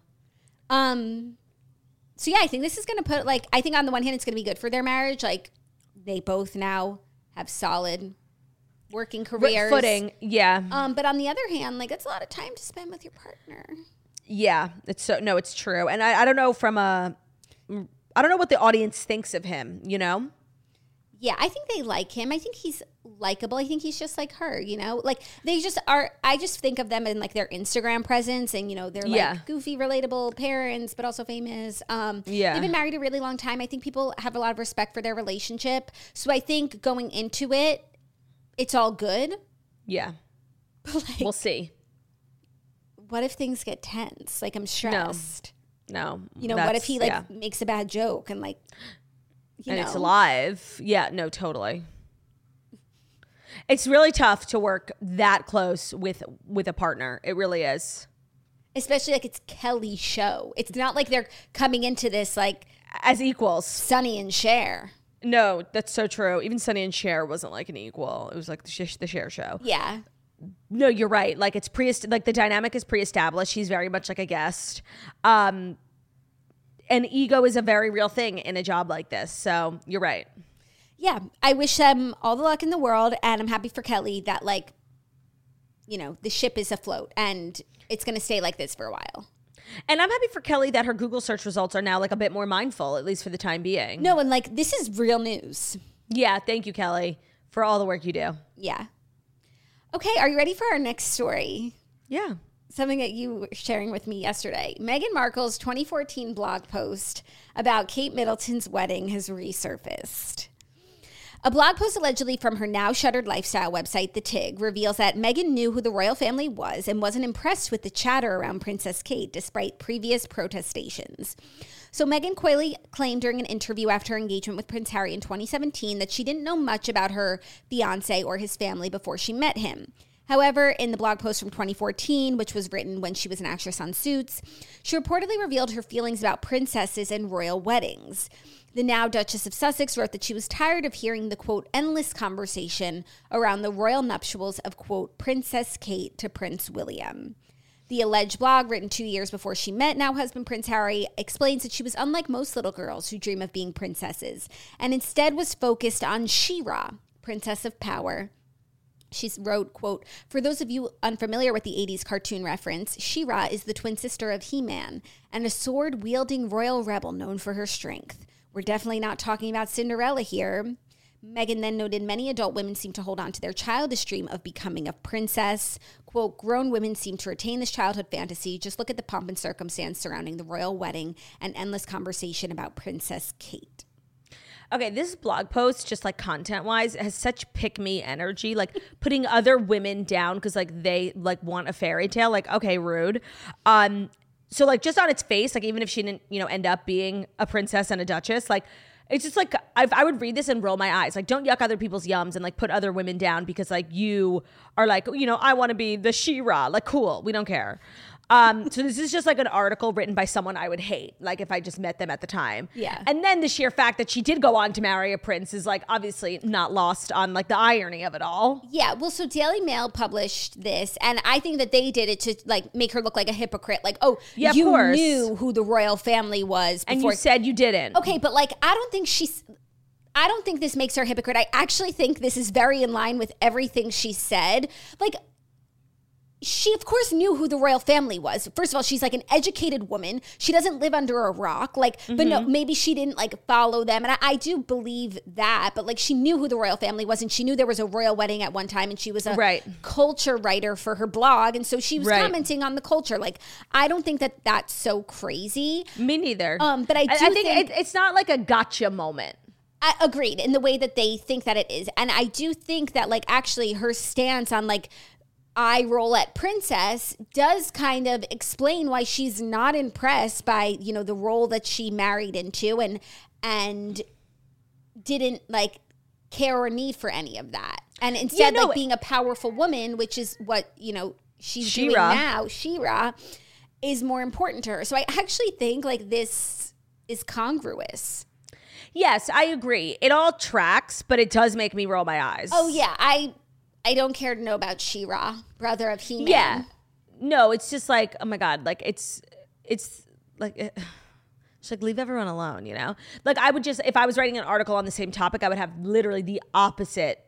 So yeah, I think this is going to put like, I think on the one hand, it's going to be good for their marriage. Like they both now have solid working careers. Footing, yeah. But on the other hand, like it's a lot of time to spend with your partner. Yeah, it's true. And I don't know I don't know what the audience thinks of him, Yeah, I think they like him. I think he's likable. I think he's just like her, Like they just are, I just think of them in like their Instagram presence and, they're like goofy, relatable parents, but also famous. They've been married a really long time. I think people have a lot of respect for their relationship. So I think going into it, it's all good. Yeah. But like, we'll see. What if things get tense? Like I'm stressed. No. What if he makes a bad joke and like, it's live. Yeah, no, totally. It's really tough to work that close with a partner. It really is. Especially like it's Kelly's show. It's not like they're coming into this like as equals. Sonny and Cher. No, that's so true. Even Sonny and Cher wasn't like an equal. It was like the Cher show. Yeah. No, you're right. Like it's like the dynamic is pre-established. She's very much like a guest. And ego is a very real thing in a job like this. So you're right. Yeah. I wish them all the luck in the world. And I'm happy for Kelly that like the ship is afloat and it's going to stay like this for a while. And I'm happy for Kelly that her Google search results are now like a bit more mindful, at least for the time being. No, and like this is real news. Yeah, thank you, Kelly, for all the work you do. Yeah. Okay, are you ready for our next story? Yeah. Something that you were sharing with me yesterday. Meghan Markle's 2014 blog post about Kate Middleton's wedding has resurfaced. A blog post allegedly from her now shuttered lifestyle website, The Tig, reveals that Meghan knew who the royal family was and wasn't impressed with the chatter around Princess Kate, despite previous protestations. So Meghan coyly claimed during an interview after her engagement with Prince Harry in 2017 that she didn't know much about her fiancé or his family before she met him. However, in the blog post from 2014, which was written when she was an actress on Suits, she reportedly revealed her feelings about princesses and royal weddings. The now Duchess of Sussex wrote that she was tired of hearing the, quote, endless conversation around the royal nuptials of, quote, Princess Kate to Prince William. The alleged blog, written 2 years before she met now husband Prince Harry, explains that she was unlike most little girls who dream of being princesses, and instead was focused on She-Ra, Princess of Power. She wrote, quote, for those of you unfamiliar with the 80s cartoon reference, She-Ra is the twin sister of He-Man and a sword-wielding royal rebel known for her strength. We're definitely not talking about Cinderella here. Meghan then noted many adult women seem to hold on to their childish dream of becoming a princess. Quote, grown women seem to retain this childhood fantasy. Just look at the pomp and circumstance surrounding the royal wedding and endless conversation about Princess Kate. Okay, this blog post, just like content-wise, has such pick-me energy, like putting other women down because like they like want a fairy tale. Like, okay, rude. So like just on its face, like even if she didn't, end up being a princess and a duchess, like it's just like I would read this and roll my eyes. Like, don't yuck other people's yums and like put other women down because like you are like, I want to be the She-Ra. Like, cool, we don't care. So this is just like an article written by someone I would hate, like if I just met them at the time. Yeah. And then the sheer fact that she did go on to marry a prince is like obviously not lost on like the irony of it all. Yeah. Well, so Daily Mail published this, and I think that they did it to like make her look like a hypocrite. Like, oh, yeah, you knew who the royal family was before. And you said you didn't. Okay, but like I don't think this makes her a hypocrite. I actually think this is very in line with everything she said. Like, she, of course, knew who the royal family was. First of all, she's like an educated woman. She doesn't live under a rock. Like, but no, maybe she didn't like follow them. And I do believe that. But like, she knew who the royal family was, and she knew there was a royal wedding at one time, and she was a culture writer for her blog. And so she was commenting on the culture. Like, I don't think that that's so crazy. Me neither. But I think it's not like a gotcha moment. I agreed in the way that they think that it is. And I do think that like actually her stance on like eye roll at princess does kind of explain why she's not impressed by, the role that she married into and didn't like care or need for any of that. And instead like being a powerful woman, which is what, she's doing now, She-Ra, is more important to her. So I actually think like this is congruous. Yes, I agree. It all tracks, but it does make me roll my eyes. Oh yeah, I don't care to know about She-Ra, brother of He-Man. Yeah. No, it's just like, oh my God, like it's like, just like leave everyone alone, Like I would just, if I was writing an article on the same topic, I would have literally the opposite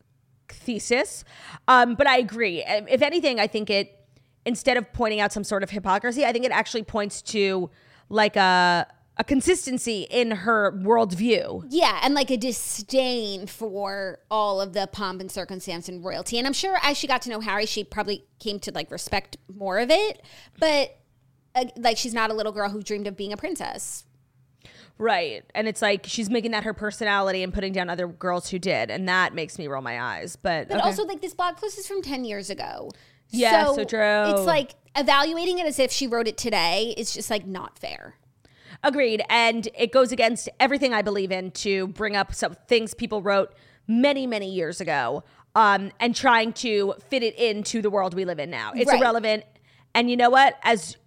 thesis. But I agree. If anything, I think it, instead of pointing out some sort of hypocrisy, I think it actually points to like a consistency in her worldview. Yeah, and like a disdain for all of the pomp and circumstance and royalty. And I'm sure as she got to know Harry, she probably came to like respect more of it. But like she's not a little girl who dreamed of being a princess. Right. And it's like she's making that her personality and putting down other girls who did. And that makes me roll my eyes. But also like this blog post is from 10 years ago. Yeah, so true. It's like evaluating it as if she wrote it today is just like not fair. Agreed. And it goes against everything I believe in to bring up some things people wrote many, many years ago and trying to fit it into the world we live in now. It's irrelevant. And you know what? As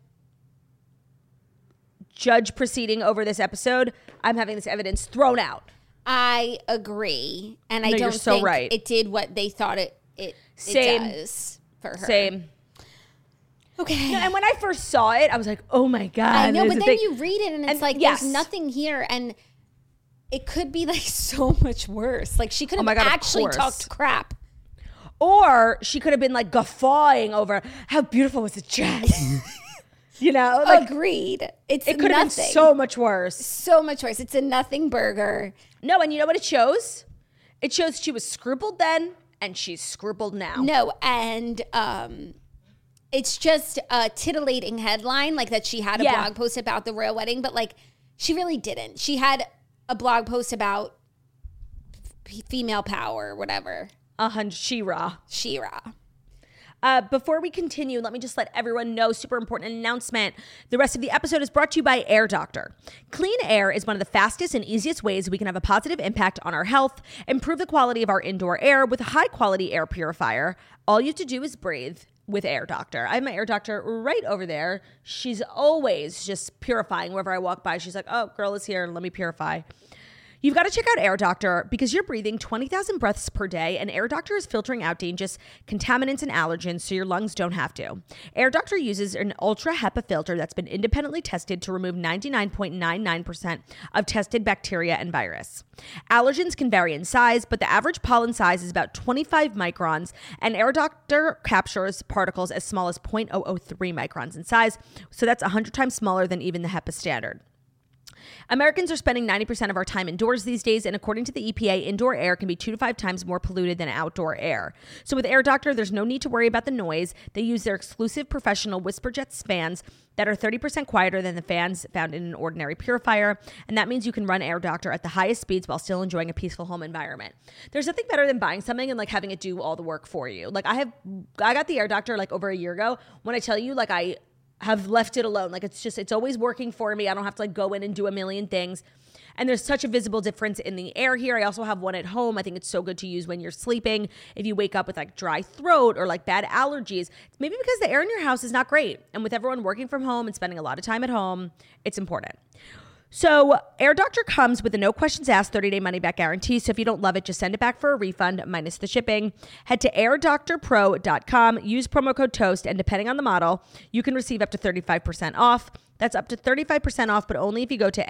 judge proceeding over this episode, I'm having this evidence thrown out. I agree. And I don't think it did what they thought it does for her. Same. Okay. No, and when I first saw it, I was like, oh my God. I know, but then you read it and it's like, there's nothing here. And it could be like so much worse. Like she could have actually talked crap. Or she could have been like guffawing over how beautiful was the dress. You know, like agreed. It could have been so much worse. So much worse. It's a nothing burger. No, and you know what it shows? It shows she was scrupled then and she's scrupled now. No, and it's just a titillating headline, like that she had a blog post about the royal wedding, but like she really didn't. She had a blog post about female power or whatever. She-Ra. She-Ra. Before we continue, let me just let everyone know, super important announcement. The rest of the episode is brought to you by Air Doctor. Clean air is one of the fastest and easiest ways we can have a positive impact on our health, improve the quality of our indoor air with a high-quality air purifier. All you have to do is breathe with Air Doctor. I have my Air Doctor right over there. She's always just purifying wherever I walk by. She's like, oh, girl is here. Let me purify. You've got to check out Air Doctor because you're breathing 20,000 breaths per day, and Air Doctor is filtering out dangerous contaminants and allergens so your lungs don't have to. Air Doctor uses an ultra HEPA filter that's been independently tested to remove 99.99% of tested bacteria and virus. Allergens can vary in size, but the average pollen size is about 25 microns, and Air Doctor captures particles as small as 0.003 microns in size, so that's 100 times smaller than even the HEPA standard. Americans are spending 90% of our time indoors these days, and according to the EPA, indoor air can be 2 to 5 times more polluted than outdoor air. So with Air Doctor, there's no need to worry about the noise. They use their exclusive professional WhisperJet fans that are 30% quieter than the fans found in an ordinary purifier, and that means you can run Air Doctor at the highest speeds while still enjoying a peaceful home environment. There's nothing better than buying something and like having it do all the work for you. Like I got the Air Doctor like over a year ago. When I tell you, like I have left it alone. Like it's always working for me. I don't have to like go in and do a million things. And there's such a visible difference in the air here. I also have one at home. I think it's so good to use when you're sleeping. If you wake up with like dry throat or like bad allergies, it's maybe because the air in your house is not great. And with everyone working from home and spending a lot of time at home, it's important. So Air Doctor comes with a no questions asked 30-day money-back guarantee. So if you don't love it, just send it back for a refund minus the shipping. Head to airdoctorpro.com, use promo code TOAST, and depending on the model, you can receive up to 35% off. That's up to 35% off, but only if you go to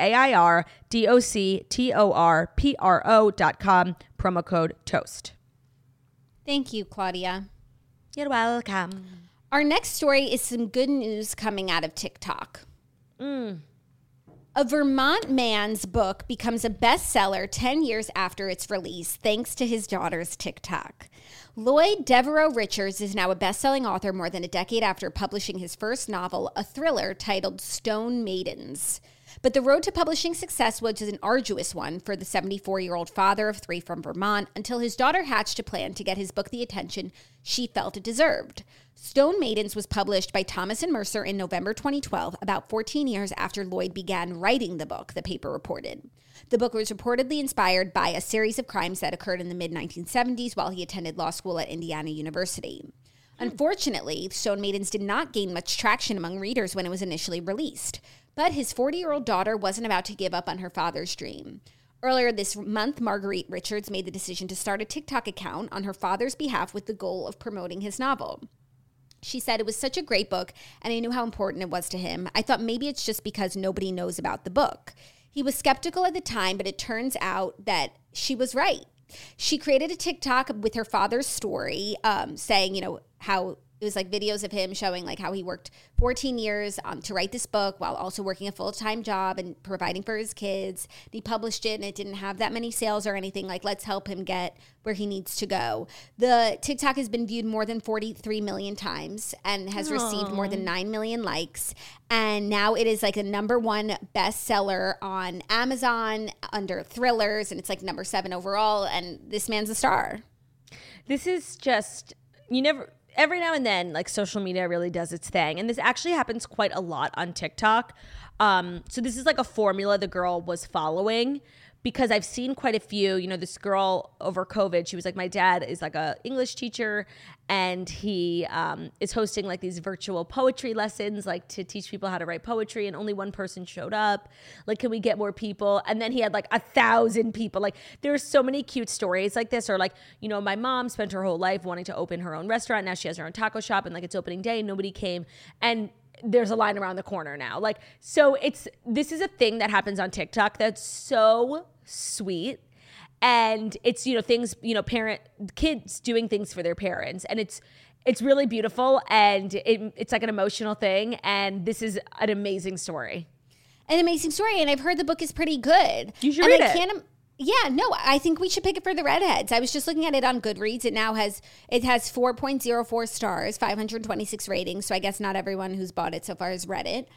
airdoctorpro.com, promo code TOAST. Thank you, Claudia. You're welcome. Our next story is some good news coming out of TikTok. A Vermont man's book becomes a bestseller 10 years after its release, thanks to his daughter's TikTok. Lloyd Devereaux Richards is now a best-selling author more than a decade after publishing his first novel, a thriller titled Stone Maidens. But the road to publishing success was an arduous one for the 74-year-old father of 3 from Vermont until his daughter hatched a plan to get his book the attention she felt it deserved. Stone Maidens was published by Thomas and Mercer in November 2012, about 14 years after Lloyd began writing the book, the paper reported. The book was reportedly inspired by a series of crimes that occurred in the mid-1970s while he attended law school at Indiana University. Unfortunately, Stone Maidens did not gain much traction among readers when it was initially released. But his 40-year-old daughter wasn't about to give up on her father's dream. Earlier this month, Marguerite Richards made the decision to start a TikTok account on her father's behalf with the goal of promoting his novel. She said, it was such a great book, and I knew how important it was to him. I thought maybe it's just because nobody knows about the book. He was skeptical at the time, but it turns out that she was right. She created a TikTok with her father's story, saying, how it was like videos of him showing like how he worked 14 years to write this book while also working a full-time job and providing for his kids. And he published it and it didn't have that many sales or anything. Like, let's help him get where he needs to go. The TikTok has been viewed more than 43 million times and has received more than 9 million likes. And now it is like a -- bestseller on Amazon under thrillers. And it's like number 7 overall. And this man's a star. This is just, every now and then, like, social media really does its thing. And this actually happens quite a lot on TikTok. So this is like a formula the girl was following, because I've seen quite a few, this girl over COVID, she was like, my dad is like a English teacher and he is hosting like these virtual poetry lessons, like to teach people how to write poetry, and only one person showed up. Like, can we get more people? And then he had like 1,000 people. Like, there's so many cute stories like this. Or like, my mom spent her whole life wanting to open her own restaurant. Now she has her own taco shop and like it's opening day and nobody came. And there's a line around the corner now. Like, so this is a thing that happens on TikTok that's so sweet. And it's, you know, things, you know, kids doing things for their parents. And it's really beautiful, and it's like an emotional thing. And this is an amazing story. An amazing story. And I've heard the book is pretty good. You should read it. I think we should pick it for the redheads. I was just looking at it on Goodreads. It has 4.04 stars, 526 ratings. So I guess not everyone who's bought it so far has read it.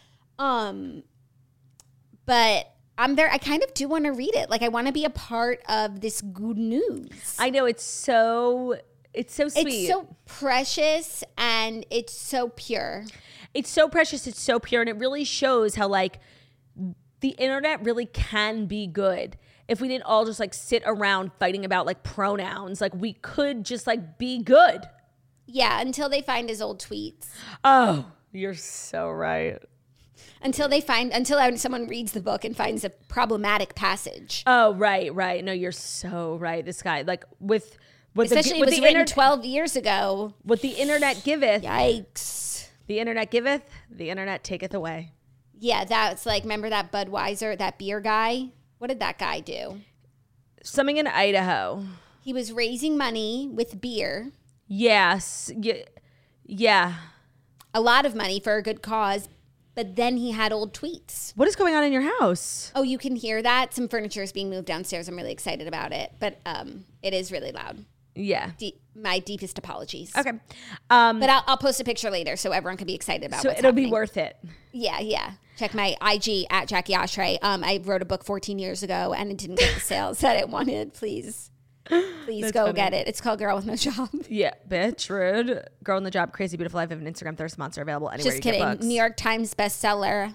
But I'm there. I kind of do want to read it. Like, I want to be a part of this good news. I know, it's so sweet. It's so precious, and it's so pure. It's so precious. It's so pure. And it really shows how, like, the internet really can be good. If we didn't all just, like, sit around fighting about, like, pronouns, like, we could just, like, be good. Yeah, until they find his old tweets. Oh, you're so right. Until someone reads the book and finds a problematic passage. Oh, right. No, you're so right. This guy, like, especially it was written 12 years ago. What the internet giveth. Yikes. The internet giveth, the internet taketh away. Yeah, that's like, remember that Budweiser, that beer guy? What did that guy do? Something in Idaho. He was raising money with beer. Yes. Yeah. A lot of money for a good cause. But then he had old tweets. What is going on in your house? Oh, you can hear that? Some furniture is being moved downstairs. I'm really excited about it. But it is really loud. Yeah. My deepest apologies. Okay. But I'll post a picture later so everyone can be excited about what's happening. Be worth it. Yeah. Check my IG at Jackie Ashray. I wrote a book 14 years ago and it didn't get the sales that it wanted. Please go funny. Get it. It's called Girl with No Job. Yeah, bitch, rude. Girl in the Job, Crazy Beautiful Life of an Instagram Thirst Monster, available anywhere. Just kidding. Get books. New York Times bestseller.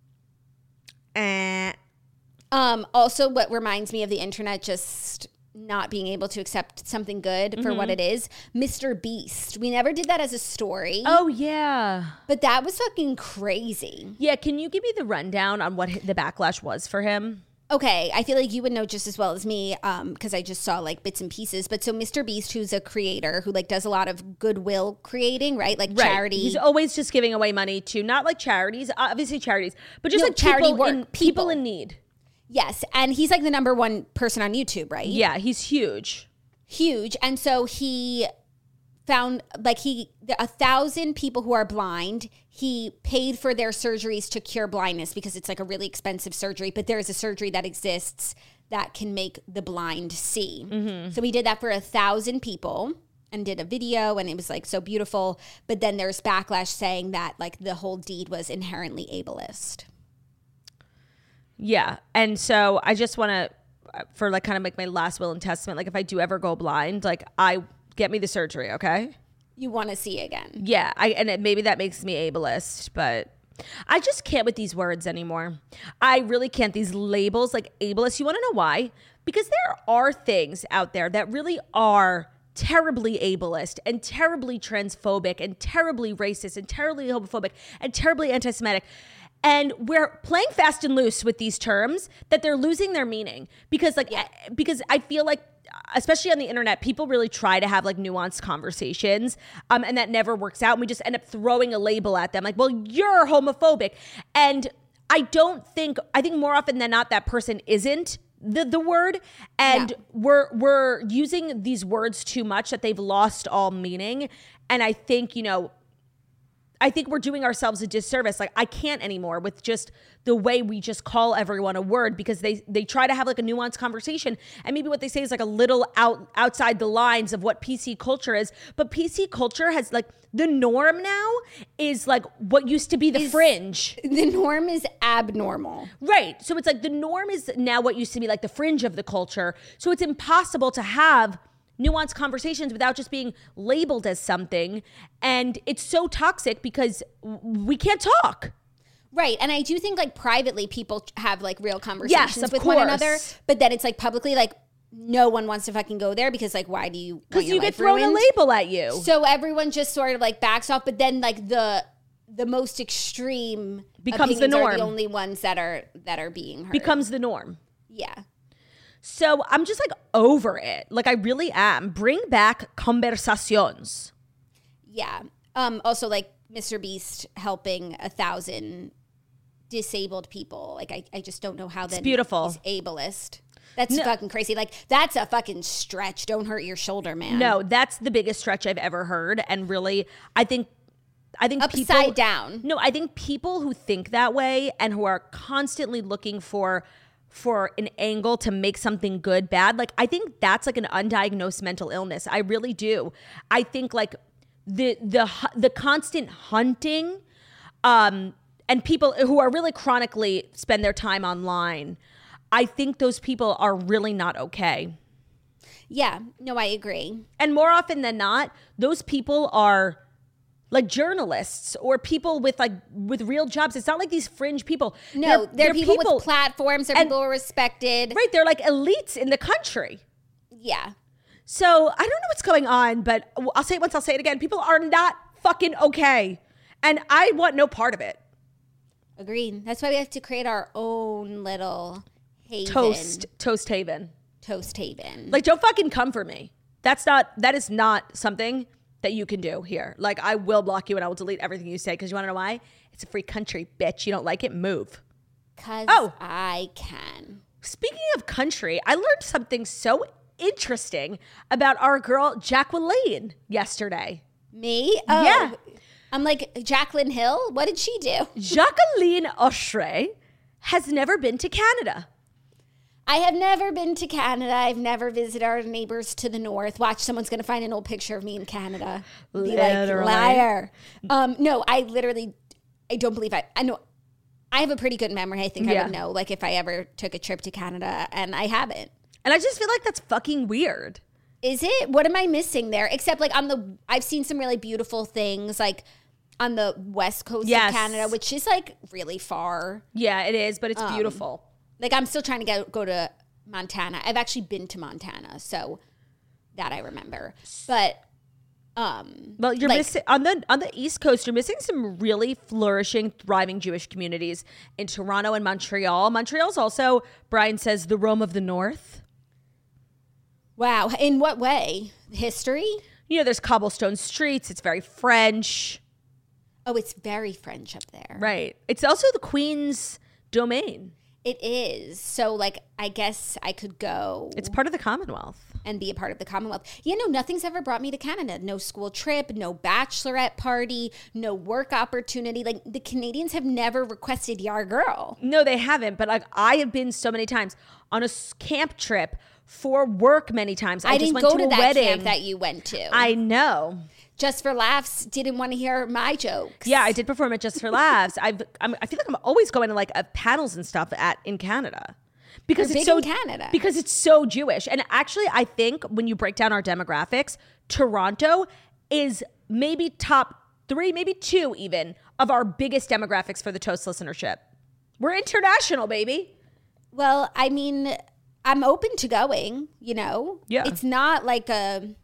Also, what reminds me of the internet just not being able to accept something good for what it is, Mr. Beast. We never did that as a story. Oh, yeah. But that was fucking crazy. Yeah, can you give me the rundown on what the backlash was for him? Okay, I feel like you would know just as well as me because I just saw like bits and pieces. But so Mr. Beast, who's a creator who like does a lot of goodwill creating, right? Like charity. He's always just giving away money to not like charities, obviously charities, but just like charity work. People in need. Yes, and he's like the number one person on YouTube, right? Yeah, he's huge. Huge. And so he found like 1,000 people who are blind. He paid for their surgeries to cure blindness because it's like a really expensive surgery, but there is a surgery that exists that can make the blind see. Mm-hmm. So he did that for 1,000 people and did a video, and it was like so beautiful. But then there's backlash saying that like the whole deed was inherently ableist. Yeah. And so I just want to, for like kind of like my last will and testament, like if I do ever go blind, like get me the surgery, okay? You want to see again. Yeah. Maybe that makes me ableist, but I just can't with these words anymore. I really can't. These labels like ableist. You want to know why? Because there are things out there that really are terribly ableist and terribly transphobic and terribly racist and terribly homophobic and terribly anti-Semitic. And we're playing fast and loose with these terms that they're losing their meaning because I feel like, especially on the internet, people really try to have like nuanced conversations and that never works out. And we just end up throwing a label at them like, well, you're homophobic. And I think more often than not, that person isn't the word. And we're using these words too much that they've lost all meaning. And I think, I think we're doing ourselves a disservice. Like I can't anymore with just the way we just call everyone a word because they try to have like a nuanced conversation. And maybe what they say is like a little outside the lines of what PC culture is. But PC culture has like the norm now is like what used to be the fringe. The norm is abnormal. Right. So it's like the norm is now what used to be like the fringe of the culture. So it's impossible to have nuanced conversations without just being labeled as something. And it's so toxic because we can't talk. Right. And I do think like privately people have like real conversations with course. One another. But then it's like publicly like no one wants to fucking go there because like why do you want your life ruined? Because you get thrown a label at you. So everyone just sort of like backs off. But then like the most extreme becomes the norm. Are the only ones that are being heard. Becomes the norm. Yeah. So I'm just like over it. Like I really am. Bring back conversaciones. Yeah. Also like Mr. Beast helping 1,000 disabled people. Like I just don't know how that beautiful. He's ableist. That's fucking crazy. Like, that's a fucking stretch. Don't hurt your shoulder, man. No, that's the biggest stretch I've ever heard. And really, I think upside down. No, I think people who think that way and who are constantly looking for an angle to make something good bad, like, I think that's like an undiagnosed mental illness. I really do. I think like the constant hunting, and people who are really chronically spend their time online, I think those people are really not okay. Yeah, no, I agree. And more often than not, those people are like journalists or people with real jobs. It's not like these fringe people. No, they're people with platforms. They're people who are respected. Right, they're like elites in the country. Yeah. So I don't know what's going on, but I'll say it once, I'll say it again. People are not fucking okay. And I want no part of it. Agreed. That's why we have to create our own little haven. Toast haven. Toast haven. Like, don't fucking come for me. That is not something that you can do here. Like, I will block you and I will delete everything you say, because you want to know why? It's a free country, bitch. You don't like it? Move. Because I can. Speaking of country, I learned something so interesting about our girl Jacqueline yesterday. Me? Oh, yeah. I'm like, Jacqueline Hill? What did she do? Jacqueline Oshre has never been to Canada. I have never been to Canada. I've never visited our neighbors to the north. Watch, someone's going to find an old picture of me in Canada. Be like, liar. No, I don't believe I know. I have a pretty good memory. I think I would know, like, if I ever took a trip to Canada, and I haven't. And I just feel like that's fucking weird. Is it? What am I missing there? Except, like, I've seen some really beautiful things, like, on the west coast of Canada, which is, like, really far. Yeah, it is, but it's beautiful. Like, I'm still trying to go to Montana. I've actually been to Montana, so that I remember. But, well, you're missing on the East Coast. You're missing some really flourishing, thriving Jewish communities in Toronto and Montreal. Montreal's also, Brian says, the Rome of the North. Wow, in what way? History? You know, there's cobblestone streets. It's very French. Oh, it's very French up there. Right. It's also the Queen's domain. It is. So, like, I guess I could go. It's part of the Commonwealth. And be a part of the Commonwealth. Yeah, no, nothing's ever brought me to Canada. No school trip, no bachelorette party, no work opportunity. Like, the Canadians have never requested Yar Girl. No, they haven't. But, like, I have been so many times on a camp trip for work many times. I just didn't went go to that wedding. camp that you went to. I know. Just for Laughs didn't want to hear my jokes. Yeah, I did perform at Just for Laughs. I feel like I'm always going to like panels and stuff in Canada because You're it's big so in Canada. Because it's so Jewish. And actually, I think when you break down our demographics, Toronto is maybe top 3, maybe 2 even of our biggest demographics for the Toast listenership. We're international, baby. Well, I mean, I'm open to going. You know, it's not like a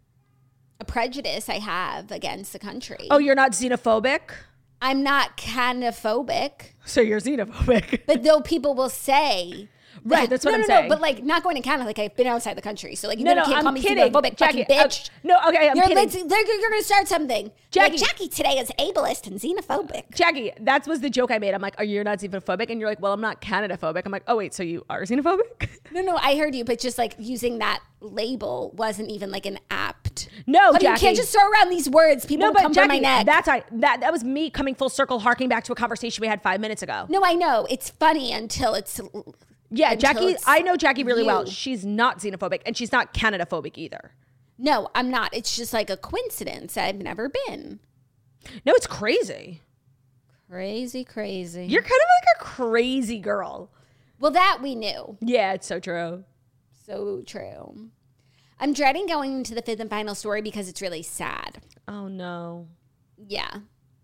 prejudice I have against the country. Oh, you're not xenophobic? I'm not Canophobic. So you're xenophobic. But though people will say... Right, that's what I'm saying. No, but like not going to Canada, like I've been outside the country. So like you can't call me kidding. xenophobic, Jackie, fucking bitch. I'm kidding. You're going to start something. Jackie. Like, Jackie today is ableist and xenophobic. Jackie, that was the joke I made. I'm like, you're not xenophobic? And you're like, well, I'm not Canada-phobic. I'm like, oh, wait, so you are xenophobic? No, I heard you, but just like using that label wasn't even like an apt. No, Jackie. You can't just throw around these words. People will come for my neck. That was me coming full circle, harking back to a conversation we had 5 minutes ago. No, I know. It's funny until it's... Yeah, Jackie, I know Jackie really well. She's not xenophobic, and she's not Canada-phobic either. No, I'm not. It's just like a coincidence. I've never been. No, it's crazy. Crazy. You're kind of like a crazy girl. Well, that we knew. Yeah, it's so true. So true. I'm dreading going into the 5th and final story because it's really sad. Oh, no. Yeah.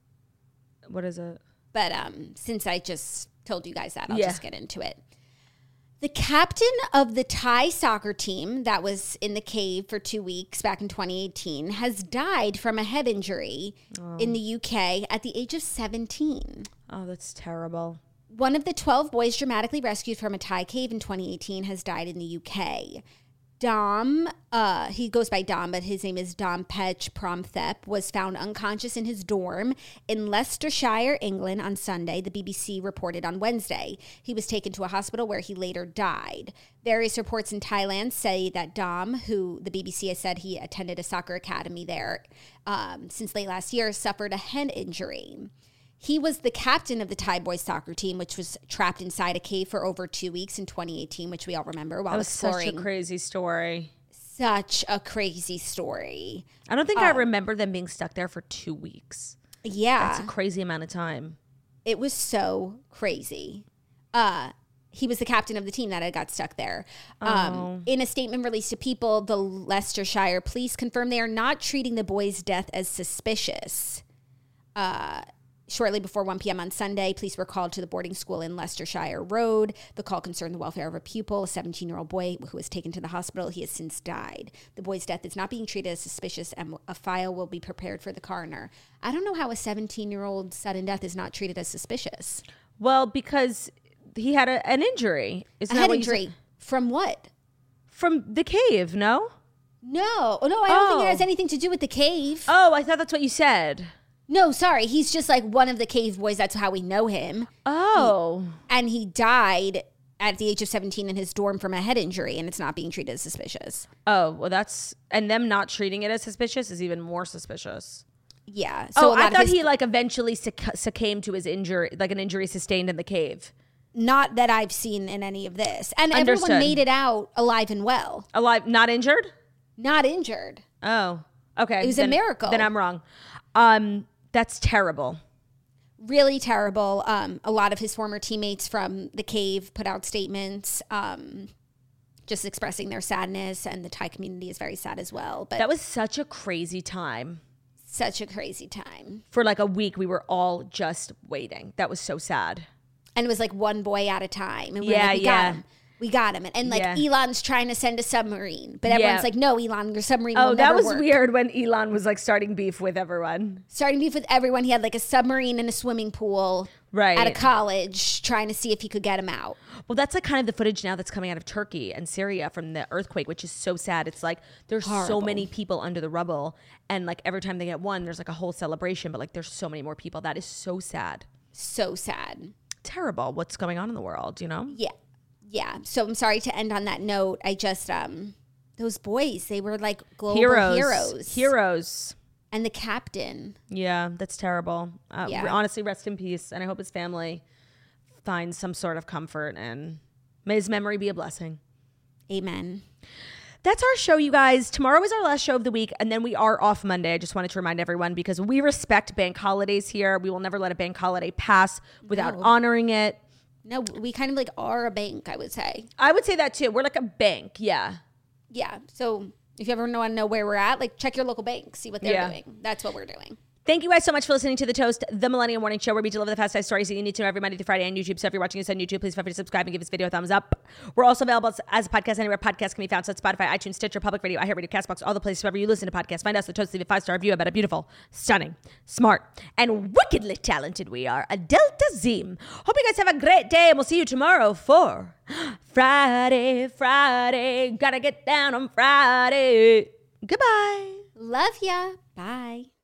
What is it? But since I just told you guys that, I'll just get into it. The captain of the Thai soccer team that was in the cave for 2 weeks back in 2018 has died from a head injury in the UK at the age of 17. Oh, that's terrible. One of the 12 boys dramatically rescued from a Thai cave in 2018 has died in the UK. Dom, he goes by Dom, but his name is Dom Pech Promthep, was found unconscious in his dorm in Leicestershire, England on Sunday, the BBC reported on Wednesday. He was taken to a hospital where he later died. Various reports in Thailand say that Dom, who the BBC has said he attended a soccer academy there since late last year, suffered a head injury. He was the captain of the Thai boys soccer team, which was trapped inside a cave for over 2 weeks in 2018, which we all remember while exploring. Such a crazy story. Such a crazy story. I don't think I remember them being stuck there for 2 weeks. Yeah. That's a crazy amount of time. It was so crazy. He was the captain of the team that had got stuck there. In a statement released to People, the Leicestershire police confirmed they are not treating the boy's death as suspicious. Shortly before 1 p.m. on Sunday, police were called to the boarding school in Leicestershire Road. The call concerned the welfare of a pupil, a 17-year-old boy who was taken to the hospital. He has since died. The boy's death is not being treated as suspicious, and a file will be prepared for the coroner. I don't know how a 17-year-old sudden death is not treated as suspicious. Well, because he had an injury. Isn't A that head what you injury. said? From what? From the cave, no? No. Oh, no, I don't think it has anything to do with the cave. Oh, I thought that's what you said. No, sorry. He's just like one of the cave boys. That's how we know him. Oh. And he died at the age of 17 in his dorm from a head injury, and it's not being treated as suspicious. Oh, well, that's... And them not treating it as suspicious is even more suspicious. Yeah. So I thought he like eventually succumbed to his injury, like an injury sustained in the cave. Not that I've seen in any of this. And Understood. everyone made it out alive and well. Alive, not injured? Not injured. Oh, okay. It was a miracle. Then I'm wrong. That's terrible. Really terrible. A lot of his former teammates from the cave put out statements just expressing their sadness, and the Thai community is very sad as well. But That was such a crazy time. such a crazy time. For like a week, we were all just waiting. That was so sad. And it was like one boy at a time. And we Yeah, were like, yeah. We got him. And like Yeah. Elon's trying to send a submarine. But everyone's Yeah. like, no, Elon, your submarine Oh, will that never was work. weird when Elon was like starting beef with everyone. Starting beef with everyone. He had like a submarine in a swimming pool Right. at a college trying to see if he could get him out. Well, that's like kind of the footage now that's coming out of Turkey and Syria from the earthquake, which is so sad. It's like there's so Horrible. many people under the rubble, and like every time they get one, there's like a whole celebration, but like there's so many more people. That is so sad. So sad. Terrible what's going on in the world, you know? Yeah. Yeah. So I'm sorry to end on that note. I just, those boys, they were like global heroes. Heroes. And the captain. Yeah, that's terrible. Yeah. Honestly, rest in peace. And I hope his family finds some sort of comfort, and may his memory be a blessing. Amen. That's our show, you guys. Tomorrow is our last show of the week, and then we are off Monday. I just wanted to remind everyone because we respect bank holidays here. We will never let a bank holiday pass without honoring it. No, we kind of like are a bank, I would say. I would say that too. We're like a bank. Yeah. Yeah. So if you ever want to know where we're at, like check your local bank, see what they're doing. That's what we're doing. Thank you guys so much for listening to The Toast, the Millennial Morning Show, where we deliver the fast five stories that you need to know every Monday through Friday on YouTube. So if you're watching us on YouTube, please feel free to subscribe and give this video a thumbs up. We're also available as a podcast anywhere podcasts can be found. So Spotify, iTunes, Stitcher, Public Radio, iHeartRadio, CastBox, all the places wherever you listen to podcasts. Find us, The Toast, leave a 5-star review about how beautiful, stunning, smart, and wickedly talented we are. A Delta Zim. Hope you guys have a great day, and we'll see you tomorrow for Friday. Gotta get down on Friday. Goodbye. Love ya. Bye.